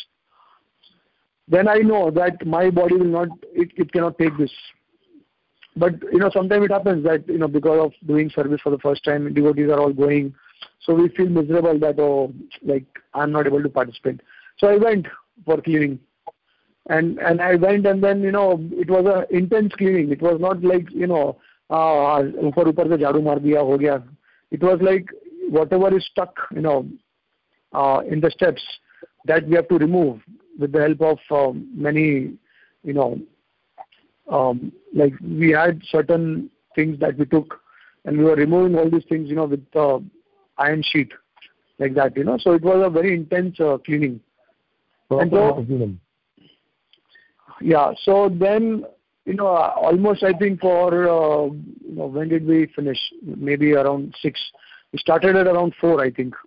then I know that my body will not, it, it cannot take this. But, you know, sometimes it happens that, you know, because of doing service for the first time, devotees are all going. So we feel miserable that, oh, like, I'm not able to participate. So I went for cleaning. And and I went, and then, you know, it was a intense cleaning. It was not like, you know, uh, upar upar se jhadu maar diya, ho gaya. It was like whatever is stuck, you know, uh, in the steps, that we have to remove with the help of uh, many, you know, um, like we had certain things that we took, and we were removing all these things, you know, with uh, iron sheet, like that, you know. So it was a very intense uh, cleaning. And so, yeah, so then, you know, almost I think for, uh, you know, when did we finish? Maybe around six. We started at around four, I think.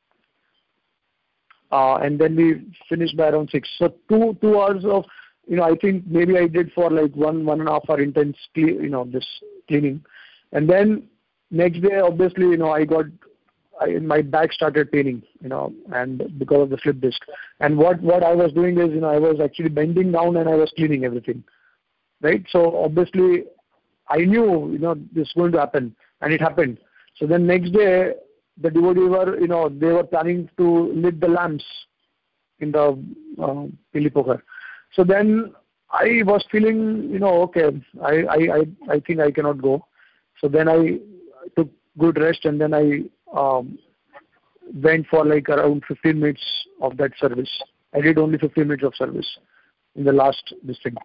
Uh, and then we finished by around six. So two two hours of, you know, I think maybe I did for like one, one and a half hour intense, cle- you know, this cleaning. And then next day, obviously, you know, I got, I, my back started paining, you know, and because of the slip disc. And what, what I was doing is, you know, I was actually bending down and I was cleaning everything, right? So obviously, I knew, you know, this is going to happen, and it happened. So then next day, the devotees were, you know, they were planning to lit the lamps in the uh, Pili Pokhar. So then I was feeling, you know, okay, I, I, I, I think I cannot go. So then I took good rest, and then I um, went for like around fifteen minutes of that service. I did only fifteen minutes of service in the last this thing.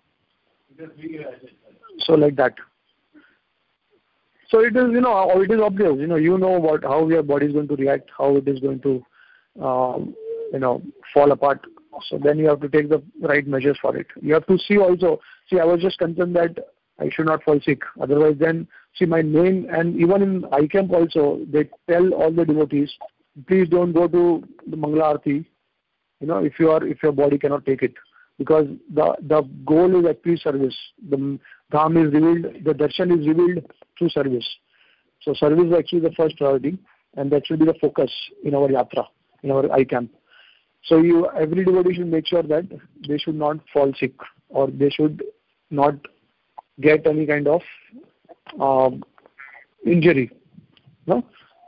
So like that. So it is, you know, it is obvious, you know, you know what, how your body is going to react, how it is going to, um, you know, fall apart. So then you have to take the right measures for it. You have to see also, see, I was just concerned that I should not fall sick. Otherwise then, see, my main, and even in I camp also, they tell all the devotees, please don't go to the Mangala Aarti, you know, if you are, if your body cannot take it. Because the the goal is actually service. The Dham is revealed, the darshan is revealed through service. So service is actually the first priority, and that should be the focus in our yatra, in our I camp. So you, every devotee should make sure that they should not fall sick, or they should not get any kind of um, injury. No?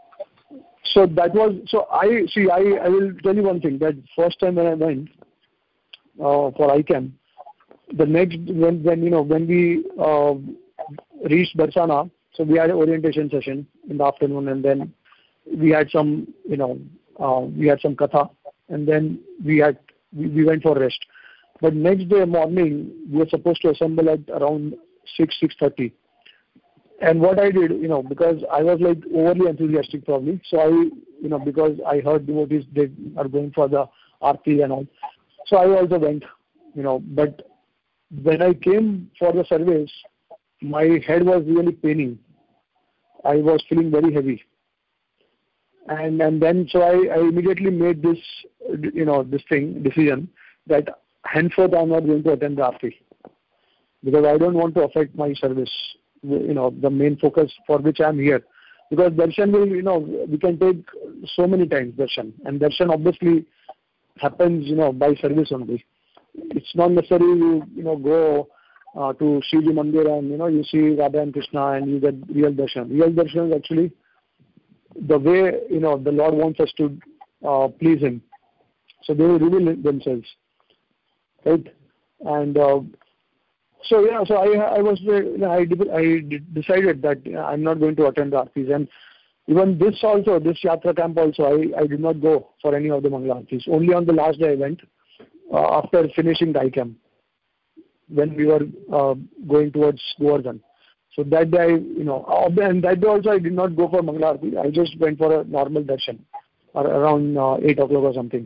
So that was, so I, see, I, I will tell you one thing, that first time when I went uh, for I camp, the next, when, when you know, when we uh, reached Barsana, so we had an orientation session in the afternoon, and then we had some, you know, uh, we had some katha, and then we had, we, we went for rest. But next day morning, we were supposed to assemble at around six, six thirty. And what I did, you know, because I was like overly enthusiastic probably, so I, you know, because I heard devotees, they are going for the Aarti and all, so I also went, you know, but when I came for the service, my head was really paining. I was feeling very heavy. And and then, so I, I immediately made this, you know, this thing, decision, that henceforth I'm not going to attend the Aarti, because I don't want to affect my service, you know, the main focus for which I'm here. Because darshan will, you know, we can take so many times darshan, and darshan obviously happens, you know, by service only. It's not necessary you, you know, go uh, to Shivji Mandir and, you know, you see Radha and Krishna and you get real darshan. Real darshan is actually the way, you know, the Lord wants us to uh, please Him. So they will reveal themselves, right? And uh, so yeah, so I I was I I decided that I'm not going to attend the Aartis, and even this also, this Yatra camp also, I, I did not go for any of the Mangala Aartis. Only on the last day I went uh, after finishing the I camp, when we were uh, going towards Govardhan. So that day, I, you know, and that day also I did not go for Mangala Aarti. I just went for a normal darshan around uh, eight o'clock or something.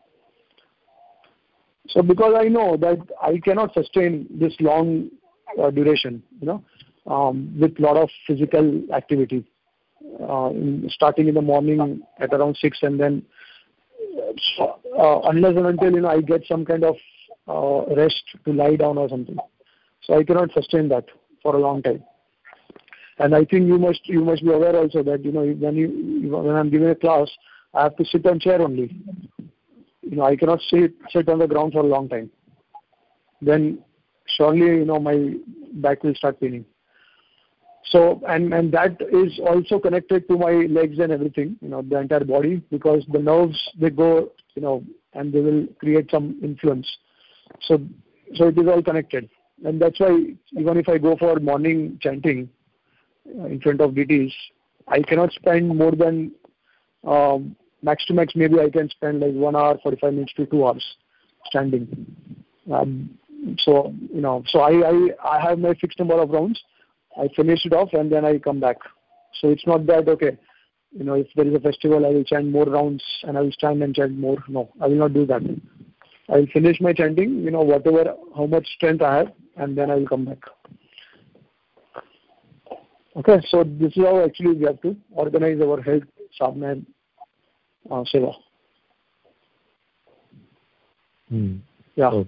So because I know that I cannot sustain this long uh, duration, you know, um, with lot of physical activity, uh, in, starting in the morning at around six, and then uh, unless and until, you know, I get some kind of uh, rest to lie down or something. So I cannot sustain that for a long time. And I think you must you must be aware also that, you know, when you when I'm giving a class, I have to sit on chair only. You know, I cannot sit sit on the ground for a long time. Then surely, you know, my back will start paining. So, and and that is also connected to my legs and everything, you know, the entire body, because the nerves, they go, you know, and they will create some influence. So, so it is all connected. And that's why even if I go for morning chanting uh, in front of deities, I cannot spend more than um, max to max, maybe I can spend like one hour, forty-five minutes to two hours standing. Um, so, you know, so I, I, I have my fixed number of rounds. I finish it off and then I come back. So it's not that, okay, you know, if there is a festival, I will chant more rounds and I will stand and chant more. No, I will not do that. I will finish my chanting, you know, whatever, how much strength I have, and then I will come back. Okay, so this is how actually we have to organize our health, sadhana, and uh, seva. Hmm. Yeah. Oh.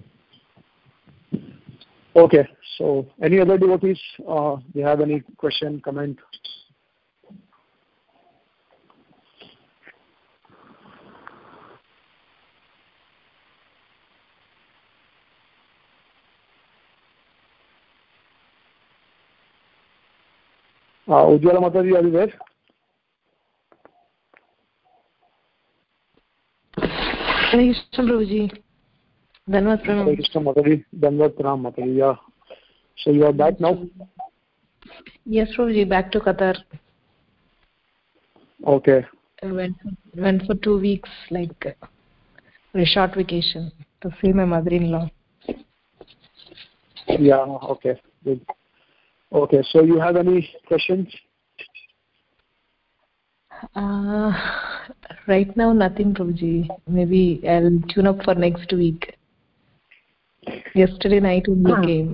Okay, so any other devotees, uh, do you have any question, comment? Uh, Ujjwala Mataji, are you there? Hare Krishna Prabhuji. Dhanvat Pranam. Hare Krishna Mataji, Dhanvat Pranam Mataji, yeah. So you are back now? Yes, Prabhuji, back to Qatar. Okay. I went, went for two weeks, like a short vacation to see my mother-in-law. Yeah, okay, good. Okay, so you have any questions? Uh, right now, nothing, Prabhuji. Maybe I'll tune up for next week. Yesterday night only Ah. came.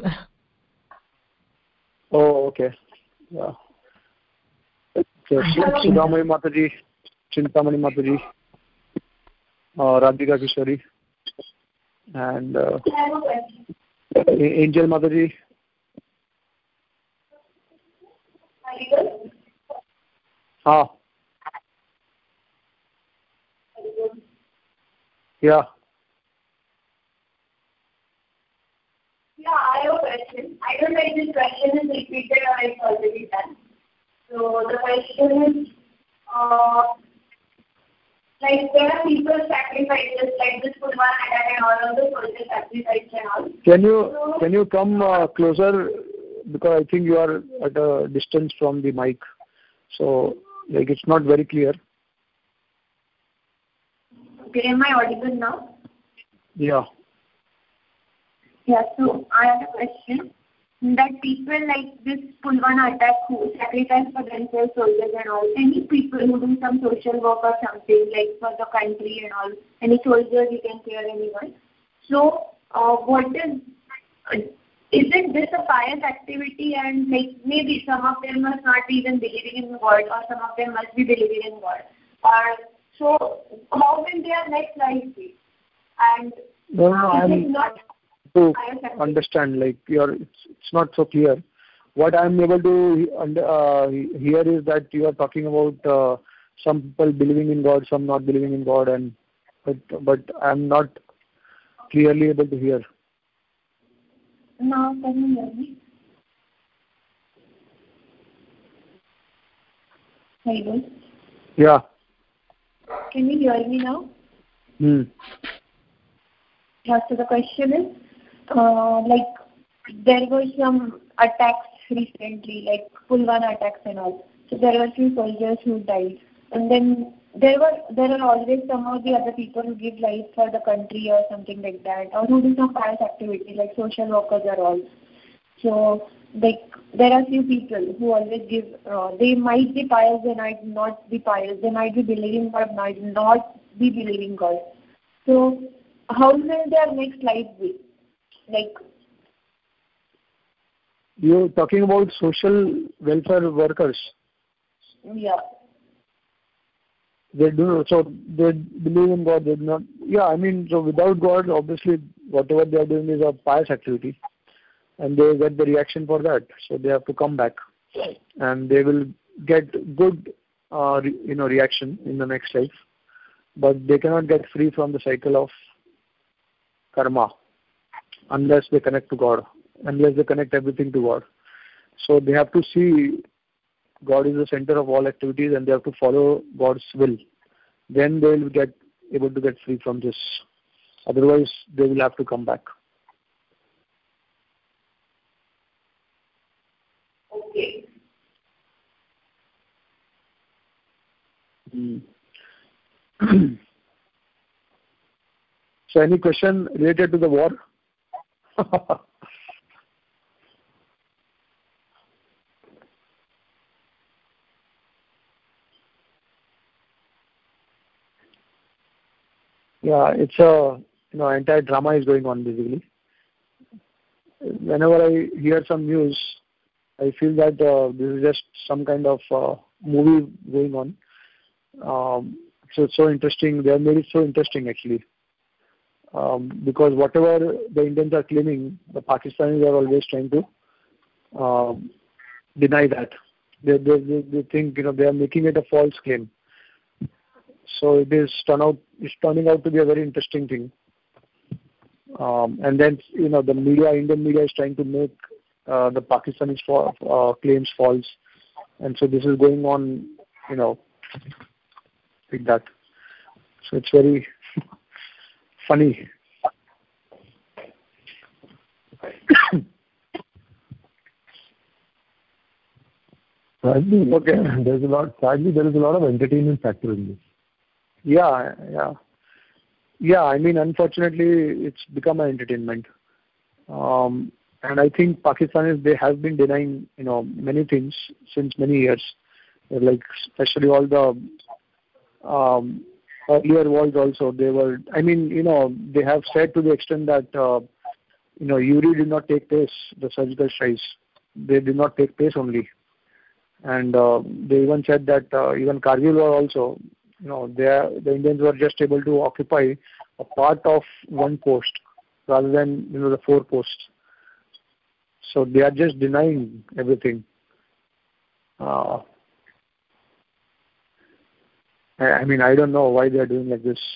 Oh, okay. Yeah. Okay. Sudhamani Mataji, Chintamani Mataji, uh, Radhika Kishori, and uh, Angel Mataji. Ah. Yeah. Yeah, I have a question. I don't know if this question is repeated or it's already done. So the question is, uh, like there are people sacrifices like this Pulwama attack and all of the soldiers sacrifices and all. Can you so, can you come uh, closer, because I think you are at a distance from the mic, so like it's not very clear. Okay, am I audible now? Yeah. Yeah, so I have a question. That people like this Pulwama attack who sacrifice for themselves, soldiers and all, any people who do some social work or something like for the country and all, any soldiers you can say or anyone. So, uh, what is, uh, is it this a pious activity, and like maybe some of them must not be even believing in God or some of them must be believing in God. Or, so how will their next life be? And no, no, I'm not to understand, like you're, it's, it's not so clear. What I'm able to uh, hear is that you are talking about uh, some people believing in God, some not believing in God, and but but I'm not clearly able to hear. Now can you hear me? Hello. Yeah. Can you hear me now? Hmm. Yeah. So the question is, uh, like there were some attacks recently, like Pulwama attacks and all. So there were few soldiers who died, and then there were there are always some of the other people who give life for the country or something like that, or who do some pious activity like social workers or all. So like there are few people who always give. Uh, they might be pious, they might not be pious. They might be believing God, might not be believing God. So how will their next life be? Like, you're talking about social welfare workers. Yeah. They do, so they believe in God, they do not. Yeah, I mean, so without God, obviously, whatever they are doing is a pious activity, and they get the reaction for that. So they have to come back, and they will get good, uh, re, you know, reaction in the next life. But they cannot get free from the cycle of karma unless they connect to God, unless they connect everything to God. So they have to see God is the center of all activities, and they have to follow God's will. Then they will get able to get free from this. Otherwise, they will have to come back. Okay. Hmm. So, any question related to the war? Yeah, it's a, you know, entire drama is going on basically. Whenever I hear some news, I feel that uh, this is just some kind of uh, movie going on. Um, so it's so interesting. They have made it so interesting actually, um, because whatever the Indians are claiming, the Pakistanis are always trying to uh, deny that. They, they they they think, you know, they are making it a false claim. So it is turn out it's turning out to be a very interesting thing. Um, and then, you know, the media, Indian media is trying to make uh, the Pakistanis for, uh, claims false, and so this is going on, you know, like that. So it's very funny. Sadly, okay. There's a lot. Sadly, there is a lot of entertainment factor in this. Yeah, yeah, yeah. I mean, unfortunately, it's become an entertainment, um, and I think Pakistanis, they have been denying, you know, many things since many years. Like especially all the um, earlier wars also, they were. I mean, you know, they have said to the extent that uh, you know, Uri did not take place. The surgical strikes, they did not take place only. And uh, they even said that uh, even Kargil war also, you know, they are, the Indians were just able to occupy a part of one post rather than, you know, the four posts. So they are just denying everything. Uh, I, I mean, I don't know why they are doing like this.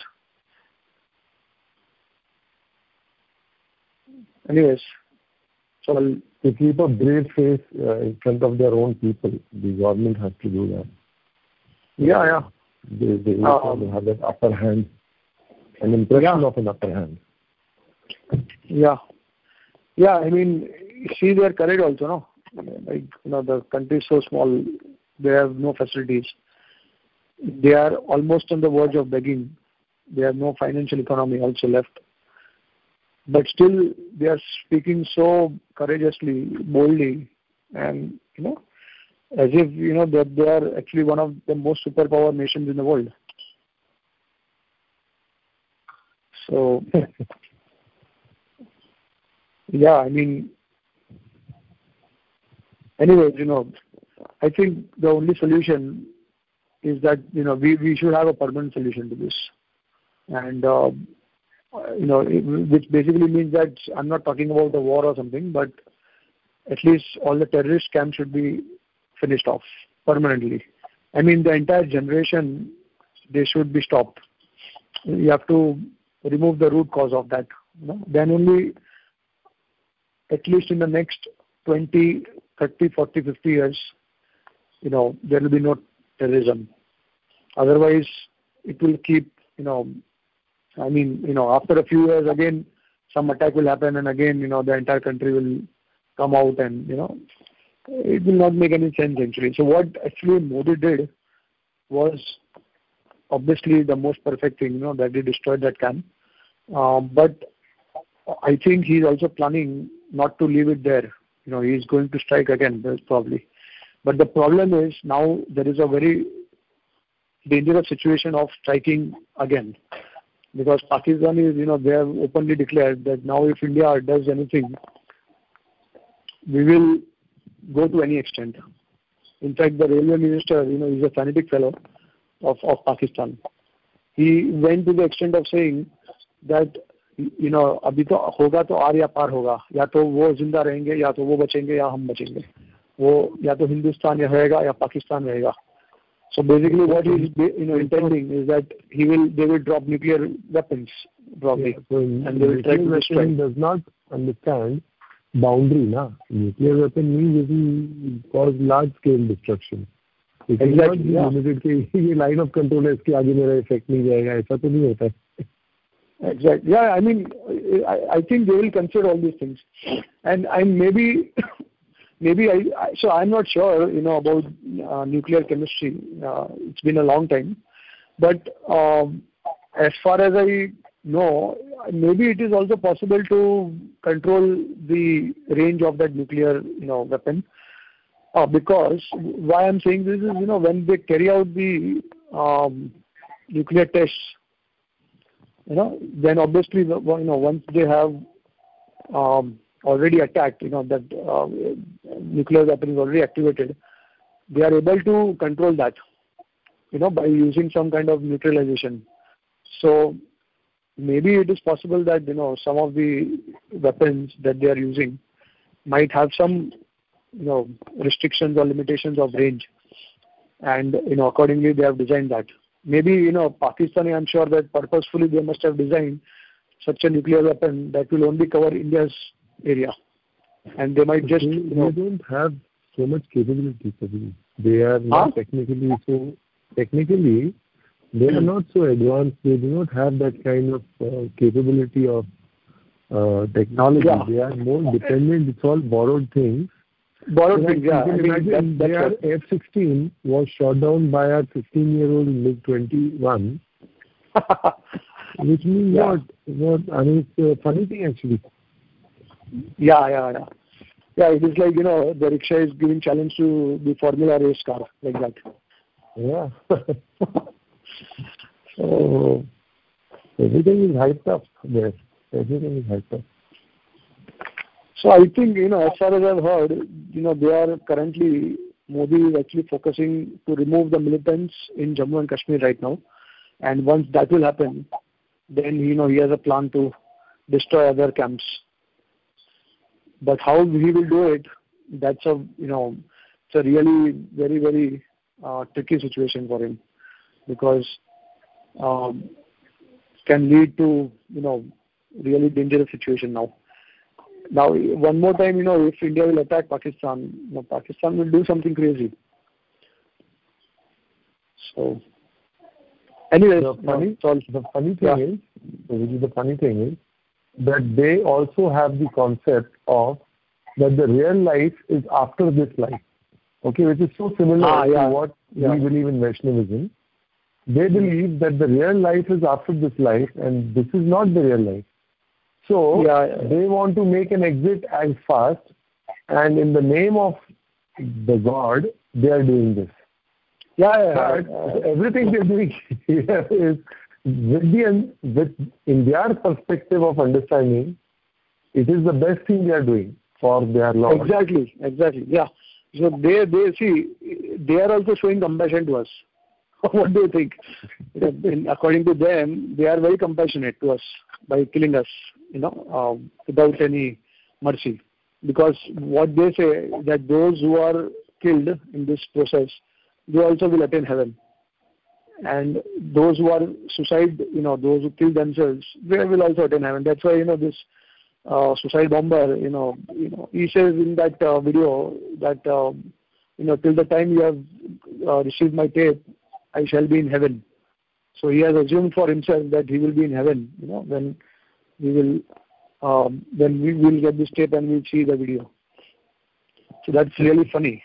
Anyways, so I'll, to keep a brave face uh, in front of their own people, the government has to do that. yeah, yeah. They, they Um, have that upper hand, an impression Yeah. of an upper hand. Yeah. Yeah, I mean, see their courage also, no? Like, you know, the country is so small, they have no facilities. They are almost on the verge of begging. They have no financial economy also left. But still, they are speaking so courageously, boldly, and, you know, as if, you know, that they are actually one of the most superpower nations in the world. So, yeah, I mean, anyways, you know, I think the only solution is that, you know, we, we should have a permanent solution to this. And, uh, you know, it, which basically means that I'm not talking about a war or something, but at least all the terrorist camps should be finished off permanently. I mean, the entire generation, they should be stopped. You have to remove the root cause of that. You know? Then only, at least in the next twenty, thirty, forty, fifty years, you know, there will be no terrorism. Otherwise, it will keep, you know, I mean, you know, after a few years, again, some attack will happen, and again, you know, the entire country will come out, and, you know, it will not make any sense, actually. So what actually Modi did was obviously the most perfect thing, you know, that he destroyed that camp. Um, but I think he's also planning not to leave it there. You know, he's going to strike again, probably. But the problem is now there is a very dangerous situation of striking again. Because Pakistan is, you know, they have openly declared that now if India does anything, we will go to any extent. In fact, the railway minister, you know, is a fanatic fellow of, of Pakistan. He went to the extent of saying that, you know, अभी तो होगा तो are या पार होगा, या तो वो जिंदा रहेंगे, या तो वो बचेंगे, या हम बचेंगे. वो या तो हिंदुस्तान रहेगा या पाकिस्तान रहेगा. So basically, what he's, you know, intending is that he will, they will drop nuclear weapons probably, Yeah, so and they will try to destroy. Does not understand boundary, na. Nuclear weapon means it will cause large scale destruction. It will not be limited कि ये line of control है, इसके आगे मेरा effect नहीं जाएगा, ऐसा तो नहीं होता है. Exactly. Yeah, I mean, I, I think they will consider all these things, and and maybe. Maybe I, I, so I'm not sure, you know, about uh, nuclear chemistry. Uh, it's been a long time. But um, as far as I know, maybe it is also possible to control the range of that nuclear, you know, weapon. Uh, because why I'm saying this is, you know, when they carry out the um, nuclear tests, you know, then obviously, you know, once they have um, already attacked, you know, that uh, nuclear weapon is already activated, they are able to control that, you know, by using some kind of neutralization. So maybe it is possible that, you know, some of the weapons that they are using might have some, you know, restrictions or limitations of range. And, you know, accordingly they have designed that. Maybe, you know, Pakistani, I'm sure that purposefully they must have designed such a nuclear weapon that will only cover India's area, and they might just, they, you know, they don't have so much capability. They are not huh? technically so technically they are not so advanced. They do not have that kind of uh, capability of uh, technology. Yeah. They are more dependent. It's all borrowed things. Borrowed so things. Yeah, I mean, imagine that, their F sixteen was shot down by a fifteen-year-old in MiG twenty-one, which means yeah. what? What? I mean, it's a funny thing actually. Yeah, yeah, yeah. Yeah, it is like, you know, the rickshaw is giving challenge to the Formula race car, like that. Yeah. So, everything is hyped up there. Everything is hyped up. So, I think, you know, as far as I've heard, you know, they are currently, Modi is actually focusing to remove the militants in Jammu and Kashmir right now. And once that will happen, then, you know, he has a plan to destroy other camps. But how he will do it, that's a, you know, it's a really very, very uh, tricky situation for him, because um, can lead to, you know, really dangerous situation now. Now, one more time, you know, if India will attack Pakistan, you know, Pakistan will do something crazy. So, anyway, the funny, you know, the funny thing yeah. is, which is the funny thing is, that they also have the concept of that the real life is after this life. Okay, which is so similar ah, yeah. to what yeah. we believe in Vaishnavism. They believe that the real life is after this life, and this is not the real life. So yeah, yeah. they want to make an exit as fast, and in the name of the God, they are doing this. Yeah, yeah, but yeah. everything they're doing here is with the with in their perspective of understanding, it is the best thing they are doing for their Lord. Exactly, exactly. Yeah. So they they see they are also showing compassion to us. What do you think? According to them, they are very compassionate to us by killing us, you know, uh, without any mercy. Because what they say, that those who are killed in this process, they also will attain heaven. And those who are suicide, you know, those who kill themselves, they will also attain heaven. That's why, you know, this uh, suicide bomber, you know, you know, he says in that uh, video that, uh, you know, till the time you have uh, received my tape, I shall be in heaven. So he has assumed for himself that he will be in heaven, you know, when we will, um, when we will get this tape and we'll see the video. So that's really funny.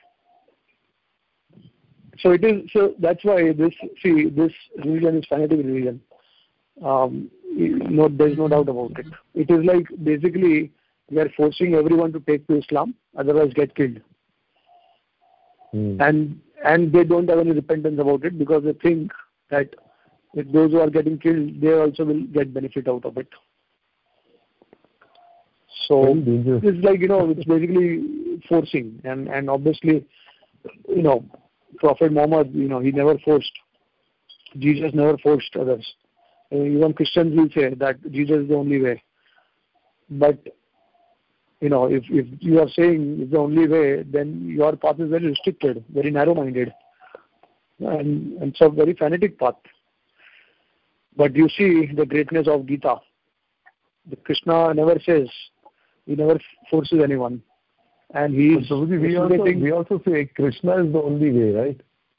So it is. So that's why this. See, this religion is fanatic religion. Um, no, there's no doubt about it. It is like basically we are forcing everyone to take to Islam, otherwise get killed. Mm. And and they don't have any repentance about it, because they think that if those who are getting killed, they also will get benefit out of it. So it's like, you know, it's basically forcing, and and obviously, you know, Prophet Muhammad, you know, he never forced. Jesus never forced others. Even Christians will say that Jesus is the only way. But, you know, if, if you are saying it's the only way, then your path is very restricted, very narrow-minded. And, and it's a very fanatic path. But you see the greatness of Gita. The Krishna never says, he never forces anyone. And he is. So we, also, we also say Krishna is the only way, right?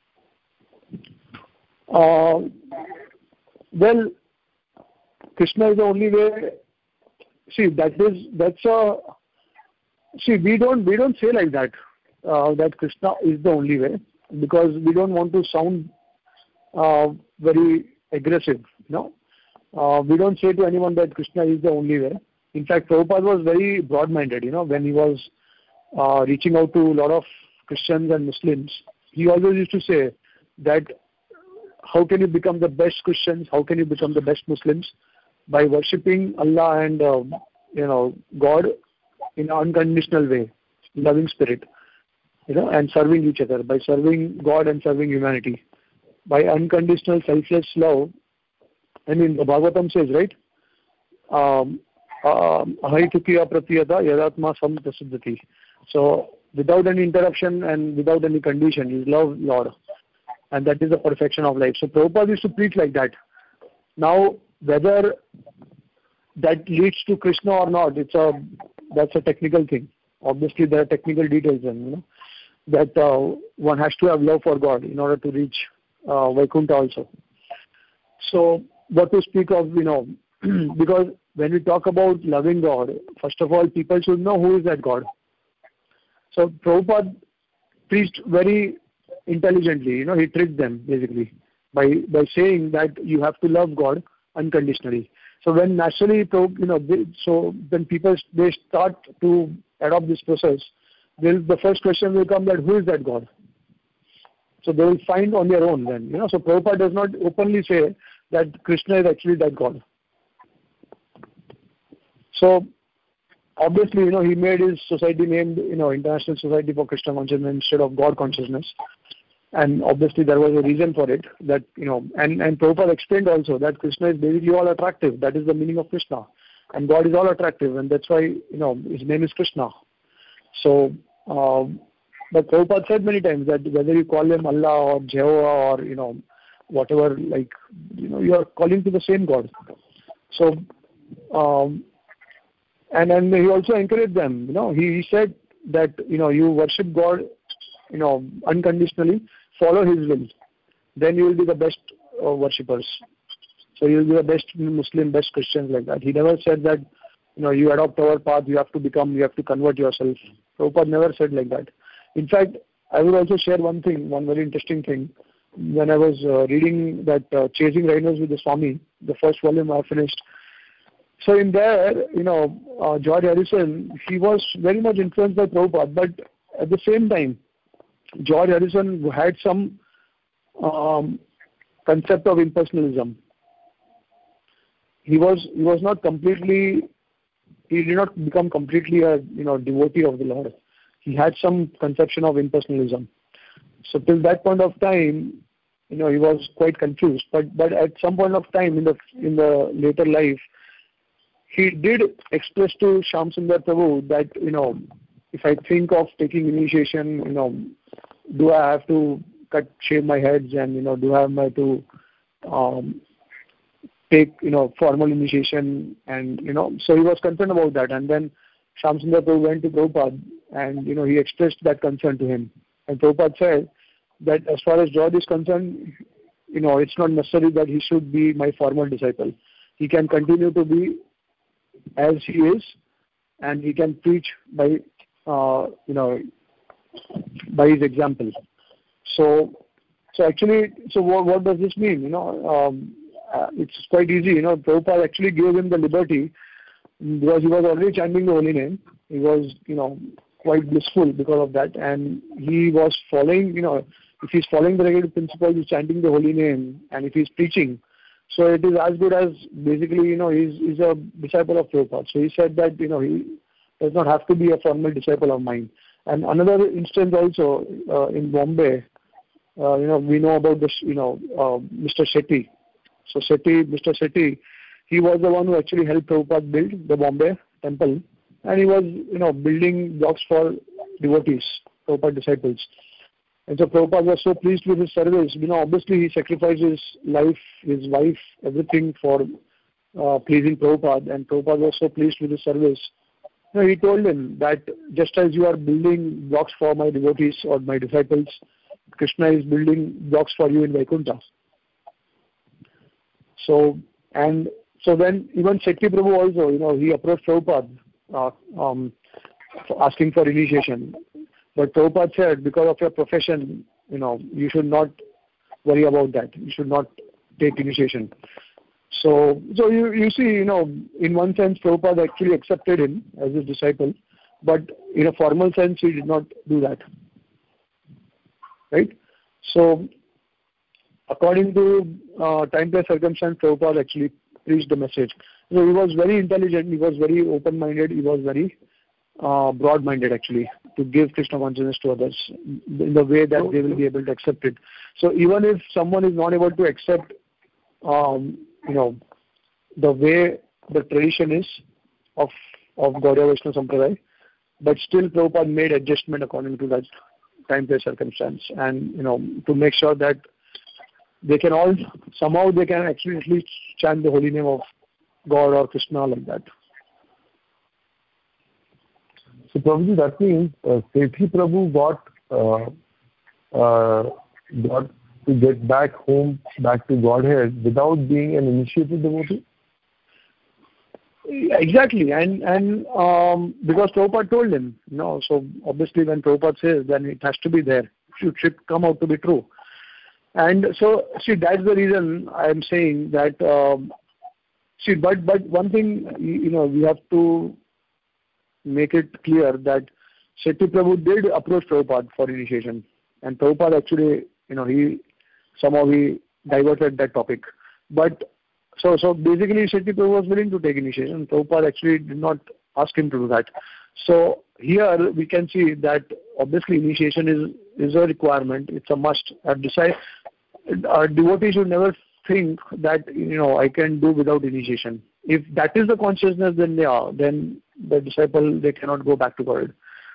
Uh, well, Krishna is the only way. See, that is that's a. See, we don't we don't say like that. Uh, that Krishna is the only way, because we don't want to sound uh, very aggressive. You know, uh, we don't say to anyone that Krishna is the only way. In fact, Prabhupada was very broad-minded. You know, when he was Uh, reaching out to a lot of Christians and Muslims, he always used to say that how can you become the best Christians, how can you become the best Muslims? By worshipping Allah and uh, you know, God in an unconditional way, loving spirit, you know, and serving each other, by serving God and serving humanity, by unconditional selfless love. I mean, the Bhagavatam says, right? Um, Ahaitukya pratiyata yadatma samprasiddhati. So, without any interruption and without any condition, you love Lord. And that is the perfection of life. So, Prabhupada used to preach like that. Now, whether that leads to Krishna or not, it's a that's a technical thing. Obviously, there are technical details, and you know, that uh, one has to have love for God in order to reach uh, Vaikuntha also. So, what to speak of, you know, because when we talk about loving God, first of all, people should know who is that God. So Prabhupada preached very intelligently, you know, he tricked them basically by by saying that you have to love God unconditionally. So when naturally, you know, they, so when people they start to adopt this process, will the first question will come that who is that God? So they will find on their own then, you know. So Prabhupada does not openly say that Krishna is actually that God. So obviously, you know, he made his society named, you know, International Society for Krishna Consciousness instead of God Consciousness. And obviously there was a reason for it, that, you know, and, and Prabhupada explained also that Krishna is basically all attractive. That is the meaning of Krishna. And God is all attractive, and that's why, you know, his name is Krishna. So, uh, But Prabhupada said many times that whether you call him Allah or Jehovah or, you know, whatever, like, you know, you are calling to the same God. So, um, and and he also encouraged them, you know, he, he said that, you know, you worship God, you know, unconditionally, follow his will. Then you will be the best uh, worshippers. So you will be the best Muslim, best Christians, like that. He never said that, you know, you adopt our path, you have to become, you have to convert yourself. Prabhupada never said like that. In fact, I will also share one thing, one very interesting thing. When I was uh, reading that uh, Chasing Rhinos with the Swami, the first volume I finished. So in there, you know, uh, George Harrison, he was very much influenced by Prabhupada, but at the same time, George Harrison had some um, concept of impersonalism. He was he was not completely, he did not become completely a, you know, devotee of the Lord. He had some conception of impersonalism. So till that point of time, you know, he was quite confused. But but at some point of time in the in the later life, he did express to Shyam Sundar Prabhu that, you know, if I think of taking initiation, you know, do I have to cut, shave my heads, and, you know, do I have to um, take, you know, formal initiation, and, you know, so he was concerned about that. And then Shyam Sundar Prabhu went to Prabhupada, and, you know, he expressed that concern to him. And Prabhupada said that as far as George is concerned, you know, it's not necessary that he should be my formal disciple. He can continue to be as he is, and he can preach by, uh, you know, by his example. So, so actually, so what, what does this mean? You know, um, uh, it's quite easy. You know, Prabhupada actually gave him the liberty because he was already chanting the holy name. He was, you know, quite blissful because of that, and he was following, you know, if he's following the regular principles, he's chanting the holy name, and if he's preaching, so it is as good as basically, you know, he's, he's a disciple of Prabhupada. So he said that, you know, he does not have to be a formal disciple of mine. And another instance also uh, in Bombay, uh, you know, we know about this, you know, uh, Mister Shetty. So Shetty, Mister Shetty, he was the one who actually helped Prabhupada build the Bombay temple, and he was, you know, building blocks for devotees, Prabhupada disciples. And so Prabhupada was so pleased with his service. You know, obviously he sacrificed his life, his wife, everything for uh, pleasing Prabhupada, and Prabhupada was so pleased with his service. You know, he told him that just as you are building blocks for my devotees or my disciples, Krishna is building blocks for you in Vaikuntha. So, and so then even Shetty Prabhu also, you know, he approached Prabhupada uh, um, for asking for initiation. But Prabhupada said, because of your profession, you know, you should not worry about that. You should not take initiation. So, so you, you see, you know, in one sense, Prabhupada actually accepted him as his disciple, but in a formal sense, he did not do that. Right? So, according to uh, time plus circumstance, Prabhupada actually preached the message. So he was very intelligent, he was very open-minded, he was very uh, broad-minded actually, to give Krishna consciousness to others in the way that they will be able to accept it. So even if someone is not able to accept, um, you know, the way the tradition is of of Gaudiya Vaishnava Sampradaya, but still Prabhupada made adjustment according to that time place circumstance, and, you know, to make sure that they can all, somehow they can actually at least chant the holy name of God or Krishna like that. So Prabhuji, that means uh, Sethi Prabhu got uh, uh, got to get back home, back to Godhead without being an initiated devotee? Exactly, and and um, because Prabhupada told him, you know, so obviously when Prabhupada says, then it has to be there. It should come out to be true. And so, see, that's the reason I am saying that, um, see, but, but one thing, you know, we have to make it clear that Shetty Prabhu did approach Prabhupada for initiation. And Prabhupada actually, you know, he, somehow he diverted that topic. But, so, so basically Shetty Prabhu was willing to take initiation. Prabhupada actually did not ask him to do that. So here we can see that obviously initiation is, is a requirement. It's a must. A decide, a devotee should never think that, you know, I can do without initiation. If that is the consciousness, then yeah, then the disciple, they cannot go back to God.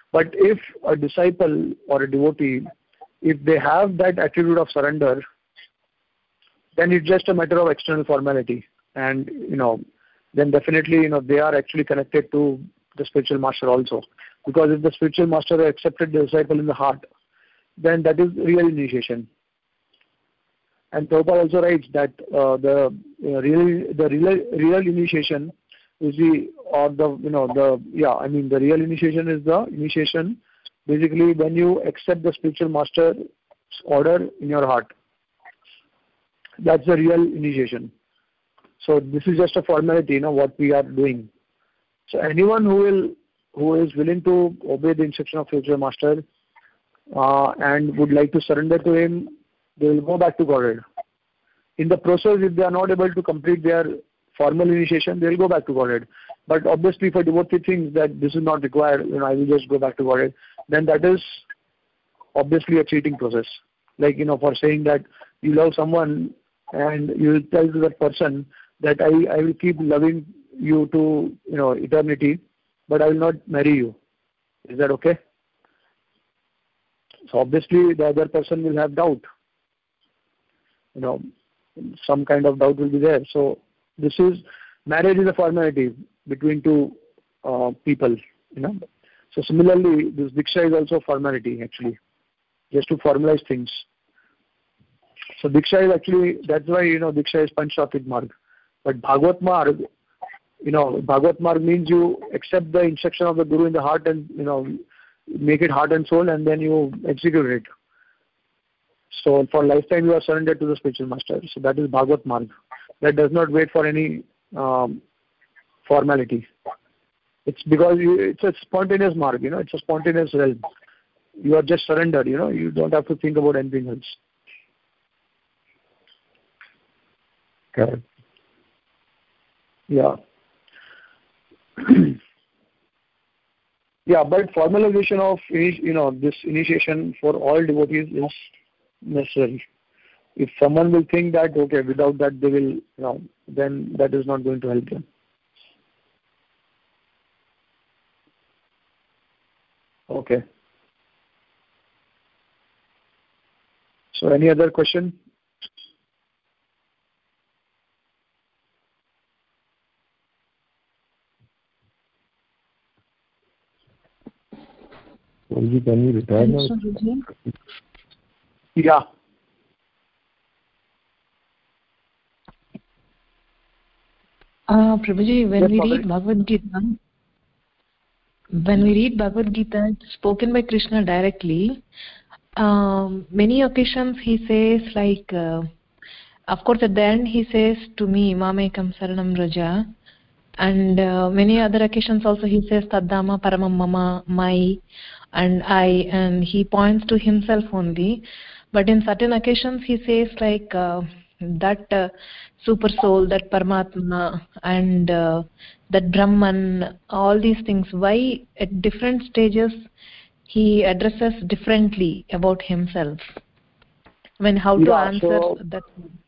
But if a disciple or a devotee, if they have that attitude of surrender, then it's just a matter of external formality. And, you know, then definitely, you know, they are actually connected to the spiritual master also. Because if the spiritual master accepted the disciple in the heart, then that is real initiation. And Prabhupada also writes that uh, the uh, real the real real initiation is the or the you know the yeah I mean the real initiation is the initiation basically when you accept the spiritual master's order in your heart. That's the real initiation. So this is just a formality, you know, what we are doing. So anyone who will who is willing to obey the instruction of spiritual master uh, and would like to surrender to him, they will go back to Godhead. In the process, if they are not able to complete their formal initiation, they will go back to Godhead. But obviously, if a devotee thinks that this is not required, you know, I will just go back to Godhead, then that is obviously a cheating process. Like, you know, for saying that you love someone and you will tell to that person that I, I will keep loving you to, you know, eternity, but I will not marry you. Is that okay? So obviously, the other person will have doubt. You know, some kind of doubt will be there. So this is, marriage is a formality between two uh, people, you know. So similarly, this Diksha is also a formality actually, just to formalize things. So Diksha is actually, that's why, you know, Diksha is Panchratmik Marg. But Bhagavad Marg, you know, Bhagavad Marg means you accept the instruction of the Guru in the heart and, you know, make it heart and soul and then you execute it. So for lifetime you are surrendered to the spiritual master. So that is Bhagavad Marg. That does not wait for any um, formality. It's because you, it's a spontaneous marg, you know, it's a spontaneous realm. You are just surrendered, you know, you don't have to think about anything else. Correct. Yeah. Yeah, but formalization of, you know, this initiation for all devotees is necessary. If someone will think that, okay, without that they will, you know, then that is not going to help them. Okay. So any other question? Prabhuji, can you retire now? Yeah. Uh, Prabhuji, when Yes, we Prabhuji. read Bhagavad Gita, when we read Bhagavad Gita, it's spoken by Krishna directly. Um, many occasions he says like, uh, of course at the end he says to me, Mamekam Saranam Raja, and uh, many other occasions also he says Taddama Paramam Mama, my, and I, and he points to himself only. But in certain occasions he says like uh, that uh, super soul, that Paramatma, and uh, that Brahman, all these things. Why at different stages he addresses differently about himself? I mean, how to Yeah, answer so, that?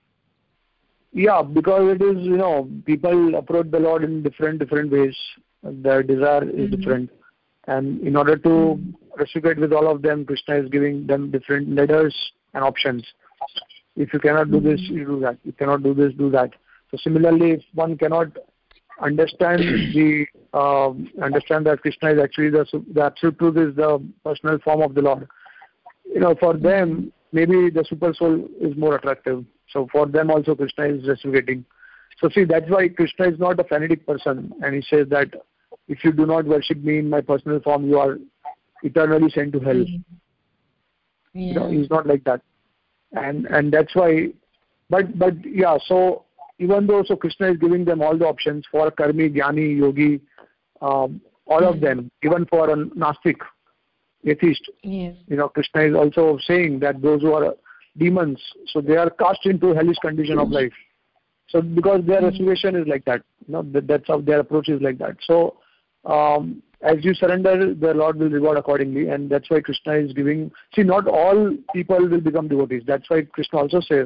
Yeah, because it is, you know, people approach the Lord in different, different ways. Their desire is mm-hmm. different. And in order to mm-hmm. reciprocate with all of them, Krishna is giving them different ladders and options. If you cannot do mm-hmm. this, you do that. You cannot do this, do that. So similarly, if one cannot understand the uh, understand that Krishna is actually the, the absolute truth is the personal form of the Lord, you know, for them, maybe the super soul is more attractive. So for them also Krishna is reciprocating. So see, that's why Krishna is not a fanatic person. And he says that if you do not worship me in my personal form, you are eternally sent to hell. Mm-hmm. Yeah. You know, he's not like that. And and that's why, but, but yeah, so even though so Krishna is giving them all the options for Karmi, Jnani, Yogi, um, all mm-hmm. of them, even for a Nastik, atheist, yes. you know, Krishna is also saying that those who are demons, so they are cast into hellish condition of life. So because their mm-hmm. reservation is like that, you know, that, that's how their approach is like that. So um, as you surrender, the Lord will reward accordingly, and that's why Krishna is giving. See, not all people will become devotees. That's why Krishna also says,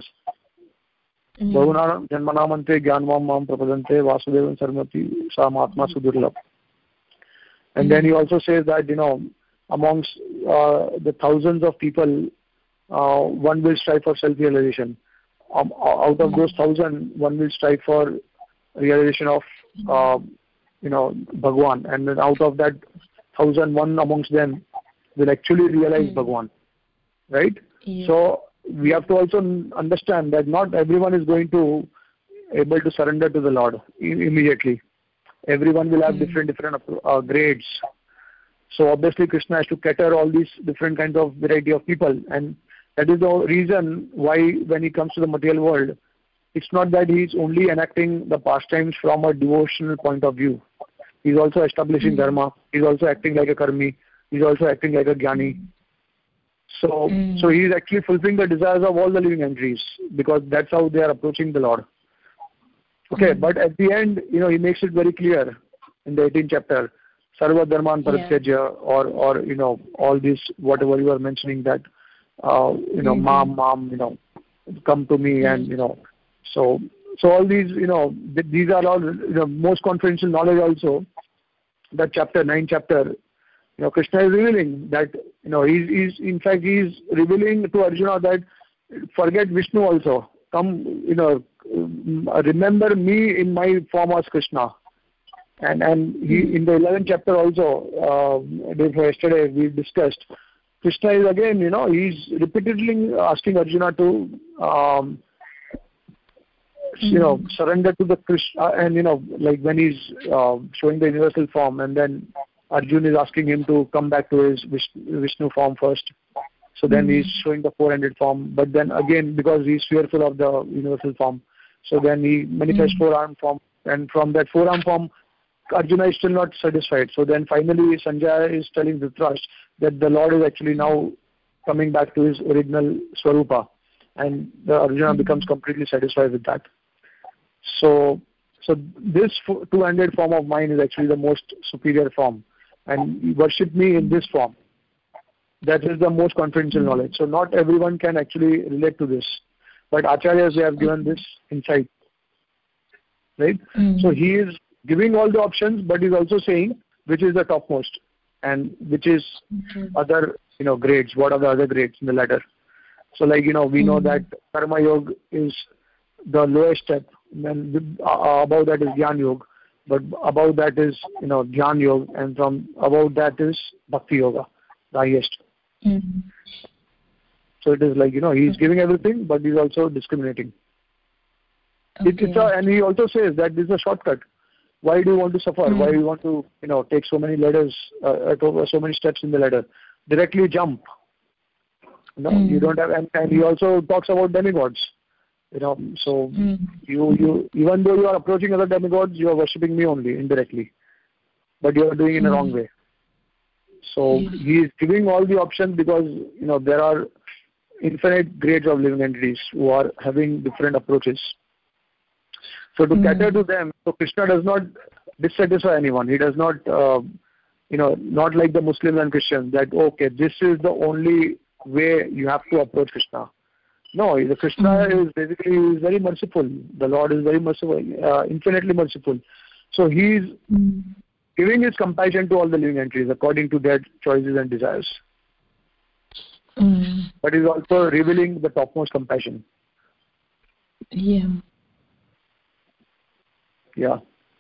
"Bahunam janmanamante jnanvam mam prapadante vasudevan sarvati samatma sudurlabh." And then he also says that, you know, amongst uh, the thousands of people, uh, one will strive for self-realization. Um, out of those thousand, one will strive for realization of, uh, you know, Bhagwan. And then out of that thousand, one amongst them will actually realize mm. Bhagwan. Right? Yeah. So we have to also understand that not everyone is going to able to surrender to the Lord immediately. Everyone will have mm. different different uh, grades. So obviously Krishna has to cater all these different kinds of variety of people, and that is the reason why when he comes to the material world, it's not that he is only enacting the pastimes from a devotional point of view. He is also establishing mm. dharma. He is also acting like a karmi. He is also acting like a jnani. So, mm. so he is actually fulfilling the desires of all the living entities, because that's how they are approaching the Lord. Okay, mm. but at the end, you know, he makes it very clear in the eighteenth chapter, Sarva Dharman Parityajya, yeah. or, or, you know, all this, whatever you are mentioning, that, uh, you know, mm-hmm. mom, mom, you know, come to me mm. and, you know, so, so all these, you know, th- these are all, you know, most confidential knowledge also. That chapter, ninth chapter, you know, Krishna is revealing that, you know, he's, he's in fact, he's revealing to Arjuna that forget Vishnu also. Come, you know, remember me in my form as Krishna. And and he, in the eleventh chapter also, uh, yesterday we discussed, Krishna is again, you know, he's repeatedly asking Arjuna to, um, mm-hmm. you know, surrender to the Krishna, and, you know, like when he's uh, showing the universal form, and then Arjuna is asking him to come back to his Vishnu, Vishnu form first. So then mm-hmm. he's showing the four-handed form, but then again, because he's fearful of the universal form, so then he manifests mm-hmm. four-arm form, and from that four-arm form, Arjuna is still not satisfied. So then finally Sanjaya is telling Dhritarashtra that the Lord is actually now coming back to his original Swarupa, and the Arjuna mm-hmm. becomes completely satisfied with that. So so this two-handed form of mine is actually the most superior form, and worship me in this form. That is the most confidential mm-hmm. knowledge. So not everyone can actually relate to this, but Acharyas, they have given this insight. Right? Mm-hmm. So he is giving all the options, but he's also saying which is the topmost and which is mm-hmm. other, you know, grades. What are the other grades in the ladder? So, like, you know, we mm-hmm. know that Karma Yoga is the lowest step, and then uh, above that is Jnana Yoga, but above that is, you know, Jnana Yoga, and from above that is Bhakti Yoga, the highest. Mm-hmm. So it is like, you know, he's okay. giving everything, but he's also discriminating. Okay. It, it's a, and he also says that this is a shortcut. Why do you want to suffer? Mm-hmm. Why do you want to, you know, take so many ladders, uh, so many steps in the ladder? Directly jump. No, mm-hmm. you don't have, and, and he also talks about demigods. You know, so mm-hmm. you you even though you are approaching other demigods, you are worshipping me only indirectly, but you are doing it in mm-hmm. a wrong way. So yes. he is giving all the options, because, you know, there are infinite grades of living entities who are having different approaches. So to mm-hmm. cater to them, so Krishna does not dissatisfy anyone. He does not, uh, you know, not like the Muslims and Christians that, okay, this is the only way you have to approach Krishna. No, the Krishna mm-hmm. is basically is very merciful. The Lord is very merciful, uh, infinitely merciful. So he is mm-hmm. giving his compassion to all the living entities according to their choices and desires. Mm-hmm. But he is also revealing the topmost compassion. Yeah. Yeah.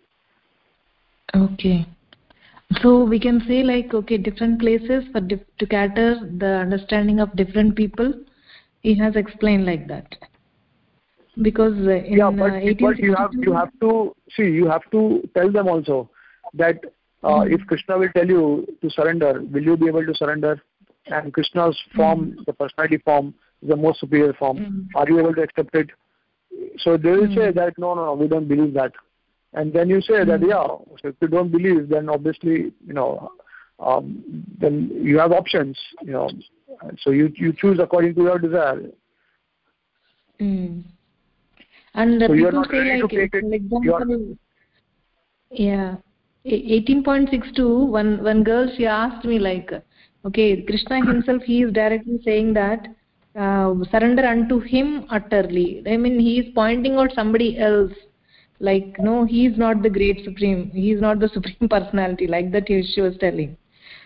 Okay. So we can say, like, okay, different places for dif- to cater the understanding of different people. He has explained like that. Because uh, in yeah, but, uh, but you have you have to see you have to tell them also that uh, mm-hmm. if Krishna will tell you to surrender, will you be able to surrender? And Krishna's form, mm-hmm. the personality form, is the most superior form. Mm-hmm. Are you able to accept it? So they will mm-hmm. say that no, no, no, we don't believe that. And then you say mm-hmm. that, yeah, so if you don't believe, then obviously, you know, um, then you have options, you know. So you you choose according to your desire. Mm. And uh, so people say, like, for example, yeah, eighteen point six two, one, one girl, she asked me, like, okay, Krishna himself, he is directly saying that, uh, surrender unto him utterly. I mean, he is pointing out somebody else. Like, no, he is not the great supreme. He is not the supreme personality, like that she was telling.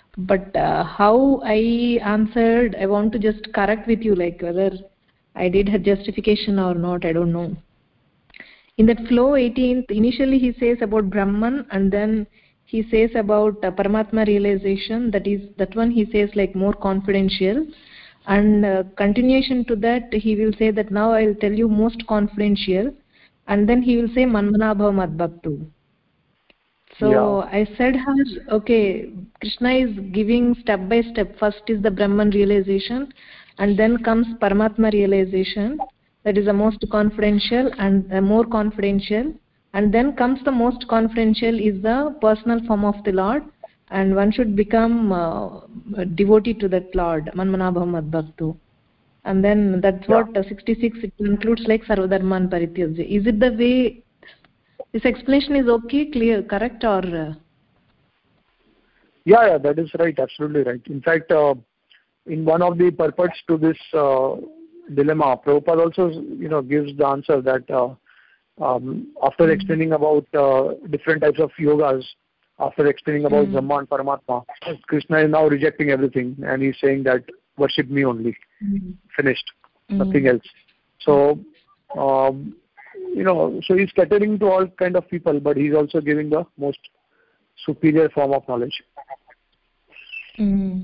but uh, how I answered, I want to just correct with you, like whether I did have justification or not, I don't know. In that flow eighteenth, initially he says about Brahman, and then he says about uh, Paramatma realization. That is, that one he says like more confidential, and uh, continuation to that he will say that now I will tell you most confidential, and then he will say Manmanabhav Madbhaktu. So yeah. I said her, okay, Krishna is giving step by step. First is the Brahman realization, and then comes Paramatma realization. That is the most confidential and uh, more confidential. And then comes the most confidential is the personal form of the Lord. And one should become uh, a devotee to that Lord, Manmanabhav Madbhaktu. And then that's yeah. what uh, sixty-six, it includes like Sarvadharman Parityajya. Is it the way, this explanation is okay, clear, correct, or? Uh... Yeah, yeah, that is right, absolutely right. In fact, uh, in one of the purports to this uh, dilemma, Prabhupada also, you know, gives the answer that uh, um, after mm-hmm. explaining about uh, different types of yogas, after explaining about mm-hmm. Brahma and Paramatma, Krishna is now rejecting everything, and he's saying that worship me only, mm-hmm. finished, mm-hmm. nothing else. So, um, you know, so he's catering to all kind of people, but he's also giving the most superior form of knowledge. Mm-hmm.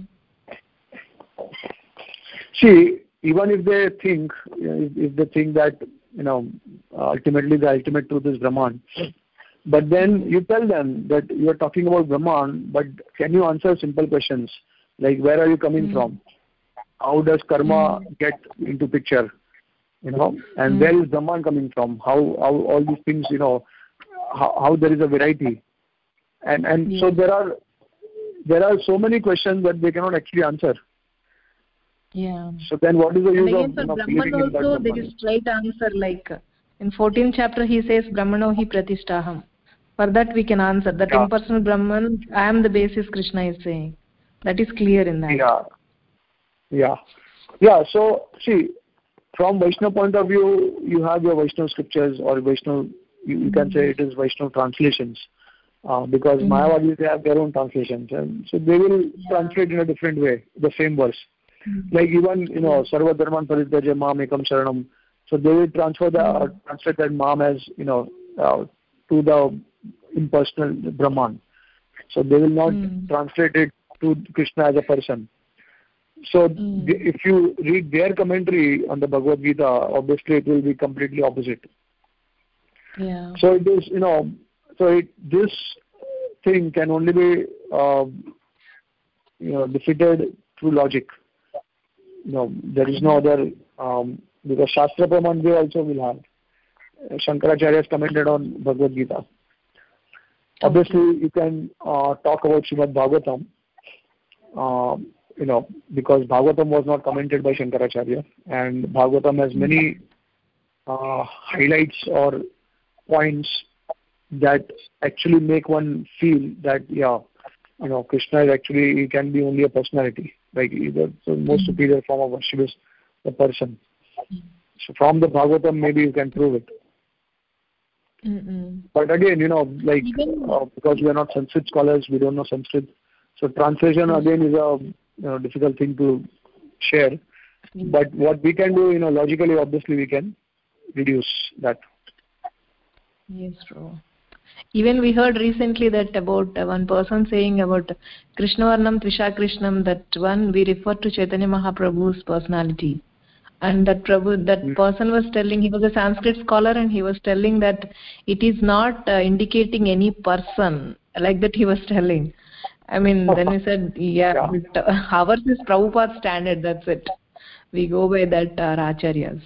See, even if they think, if, if they think that, you know, ultimately the ultimate truth is Brahman, but then you tell them that you are talking about Brahman, but can you answer simple questions like where are you coming mm. from? How does karma mm. get into picture? You know, and mm. where is Brahman coming from? How how all these things, you know, how, how there is a variety, and and yeah. so there are there are so many questions that they cannot actually answer. Yeah. So then what is the use and again, of, for you know, Brahman also there is straight answer, like in fourteenth chapter he says Brahmano hi pratishtaham. For that we can answer that yeah. impersonal Brahman, I am the basis, Krishna is saying. That is clear in that. Yeah. Yeah. Yeah. So see, from Vaishnava point of view, you have your Vaishnava scriptures or Vaishnava, you, you can mm-hmm. say it is Vaishnava translations. Uh, because mm-hmm. Mayavadis, they have their own translations, and so they will yeah. translate in a different way the same verse. Mm-hmm. Like even, you know, Sarva Dharman Parityaja Mam Ekam Sharanam. So they will transfer the mm-hmm. uh, translate that Mam as, you know, uh, to the impersonal Brahman. So they will not mm-hmm. translate it to Krishna as a person. So mm-hmm. the, if you read their commentary on the Bhagavad Gita, obviously it will be completely opposite. Yeah. So it is, you know, so it, this thing can only be, uh, you know, defeated through logic. You know, there is no other, um, because Shastra Praman they also will have. Shankaracharya has commented on Bhagavad Gita. Okay. Obviously, you can uh, talk about Srimad Bhagavatam, uh, you know, because Bhagavatam was not commented by Shankaracharya, and Bhagavatam has many uh, highlights or points that actually make one feel that, yeah, you know, Krishna is actually, he can be only a personality. Like either the most mm-hmm. superior form of worship is the person. Mm-hmm. So from the Bhagavatam, maybe you can prove it. Mm-mm. But again, you know, like uh, because we are not Sanskrit scholars, we don't know Sanskrit. So translation mm-hmm. again is a, you know, difficult thing to share. Mm-hmm. But what we can do, you know, logically, obviously, we can reduce that. Yes, true. Even we heard recently that about uh, one person saying about Krishna Varnam Tvisha Krishnam, that one we refer to Chaitanya Mahaprabhu's personality. And that Prabhu, that mm. person was telling, he was a Sanskrit scholar, and he was telling that it is not uh, indicating any person, like that he was telling. I mean, then we said, yeah, yeah. But, uh, ours is Prabhupada's standard, that's it. We go by that, uh, Acharyas.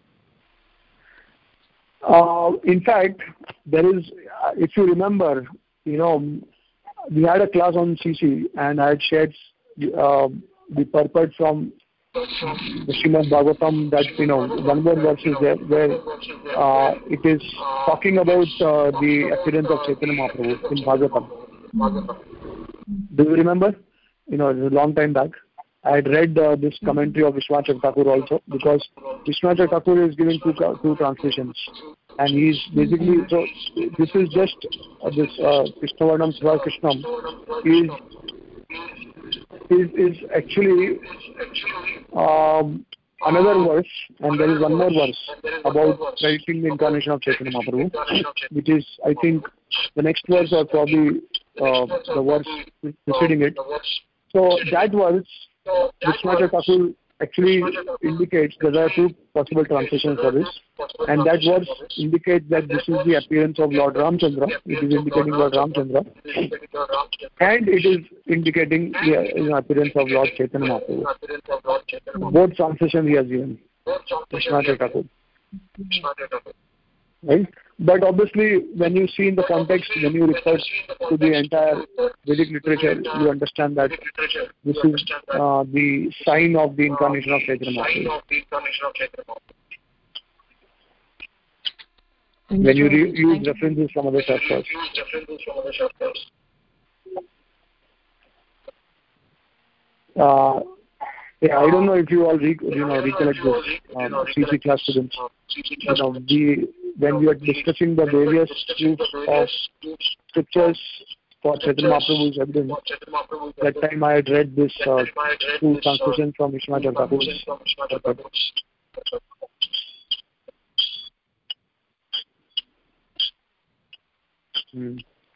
Uh, in fact, there is, if you remember, you know, we had a class on C C, and I had shared uh, the purport from the Srimad Bhagavatam that, you know, one more verse is there where uh, it is talking about uh, the appearance of Chaitanya Mahaprabhu in Bhagavatam. Mm-hmm. Do you remember? You know, it was a long time back. I had read uh, this commentary of Vishwanath Thakur also, because Vishwanath Thakur is giving two, two translations, and he's basically, so this is just uh, this uh, Krishna Varnam Sva Krishnam is is, is actually um, another verse, and there is one more verse about crediting the incarnation of Chaitanya Mahaprabhu, which is, I think, the next verse or probably uh, the verse preceding it. So that verse, Vishwanath Thakur actually indicates there are two possible translations for this, and that verse indicates that this is the appearance of Lord Ramchandra. It is indicating Lord Ramchandra, and it is indicating the appearance of Lord Chaitanya Mahaprabhu. Both translations he has given, Vishwanath Thakur. Right? But obviously, when you see in the context, when you refer to the entire Vedic literature, you understand that this is uh, the sign of the incarnation of Chaitanya Mahaprabhu. When you re- use references from other chapters. Uh, yeah, I don't know if you all re- you know recollect this, um, C C class students. You know, the when we are discussing the various proofs of scriptures for Chaitanya Mahaprabhu's evidence, that time I had read this uh, two translation from Vishwanath Thakur. Hmm.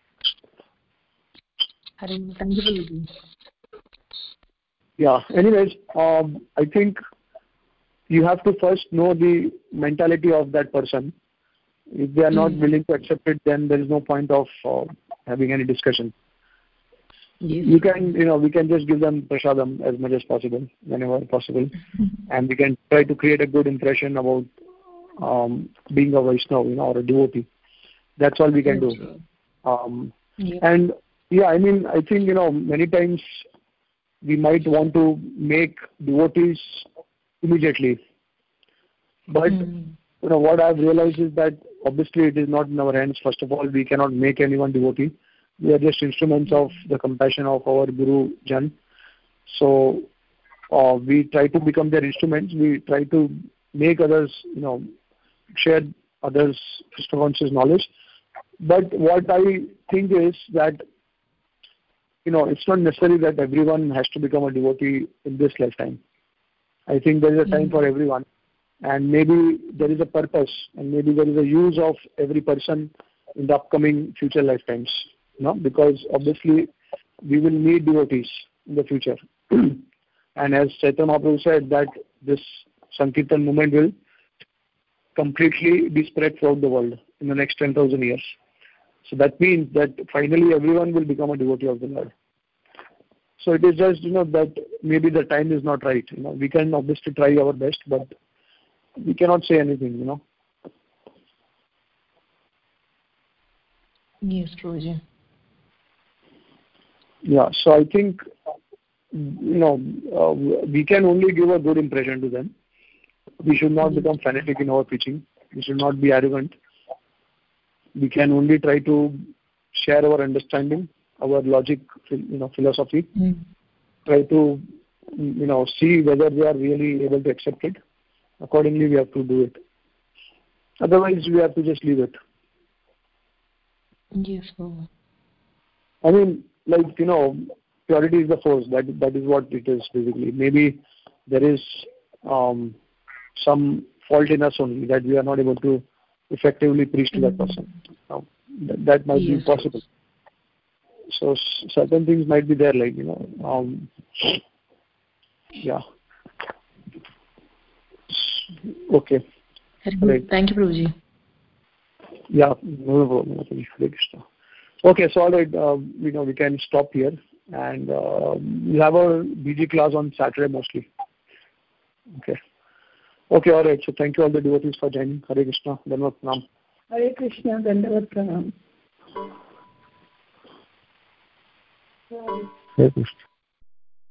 Yeah. Anyways, um, I think you have to first know the mentality of that person. If they are not mm. willing to accept it, then there is no point of uh, having any discussion. Yes. You can, you know, we can just give them prasadam as much as possible, whenever possible, and we can try to create a good impression about um, being a Vaishnava, you know, or a devotee. That's all we can That's do. Um, yeah. And yeah, I mean, I think, you know, many times we might want to make devotees immediately, but mm. you know what I've realized is that obviously it is not in our hands. First of all, we cannot make anyone devotee. We are just instruments of the compassion of our Guru Jan. So uh, we try to become their instruments. We try to make others, you know, share others Krishna conscious knowledge. But what I think is that, you know, it's not necessary that everyone has to become a devotee in this lifetime. I think there is a time mm-hmm. for everyone, and maybe there is a purpose, and maybe there is a use of every person in the upcoming future lifetimes. You know, because obviously we will need devotees in the future. And as Chaitanya Mahaprabhu said, that this Sankirtan movement will completely be spread throughout the world in the next ten thousand years. So that means that finally everyone will become a devotee of the Lord. So it is just, you know, that maybe the time is not right. You know, we can obviously try our best, but we cannot say anything, you know. Yes, Prabhuji. Yeah, so I think, you know, uh, we can only give a good impression to them. We should not mm-hmm. become fanatic in our preaching. We should not be arrogant. We can only try to share our understanding, our logic, you know, philosophy. Mm. Try to, you know, see whether they are really able to accept it. Accordingly, we have to do it. Otherwise, we have to just leave it. Yes, sir. I mean, like, you know, purity is the force. That that is what it is basically. Maybe there is um, some fault in us only that we are not able to effectively preach to that person. Now, that, that might yes. be possible. So certain things might be there, like, you know, um, yeah. Okay. Right. Thank you, Prabhuji. Yeah, no problem. Okay, so all right, uh, you know, we can stop here, and uh, we'll have a B G class on Saturday mostly. Okay. Okay, all right. So thank you all the devotees for joining. Hare Krishna, Dandavat Pranam. Hare Krishna, Dandavat Pranam. Hare Krishna.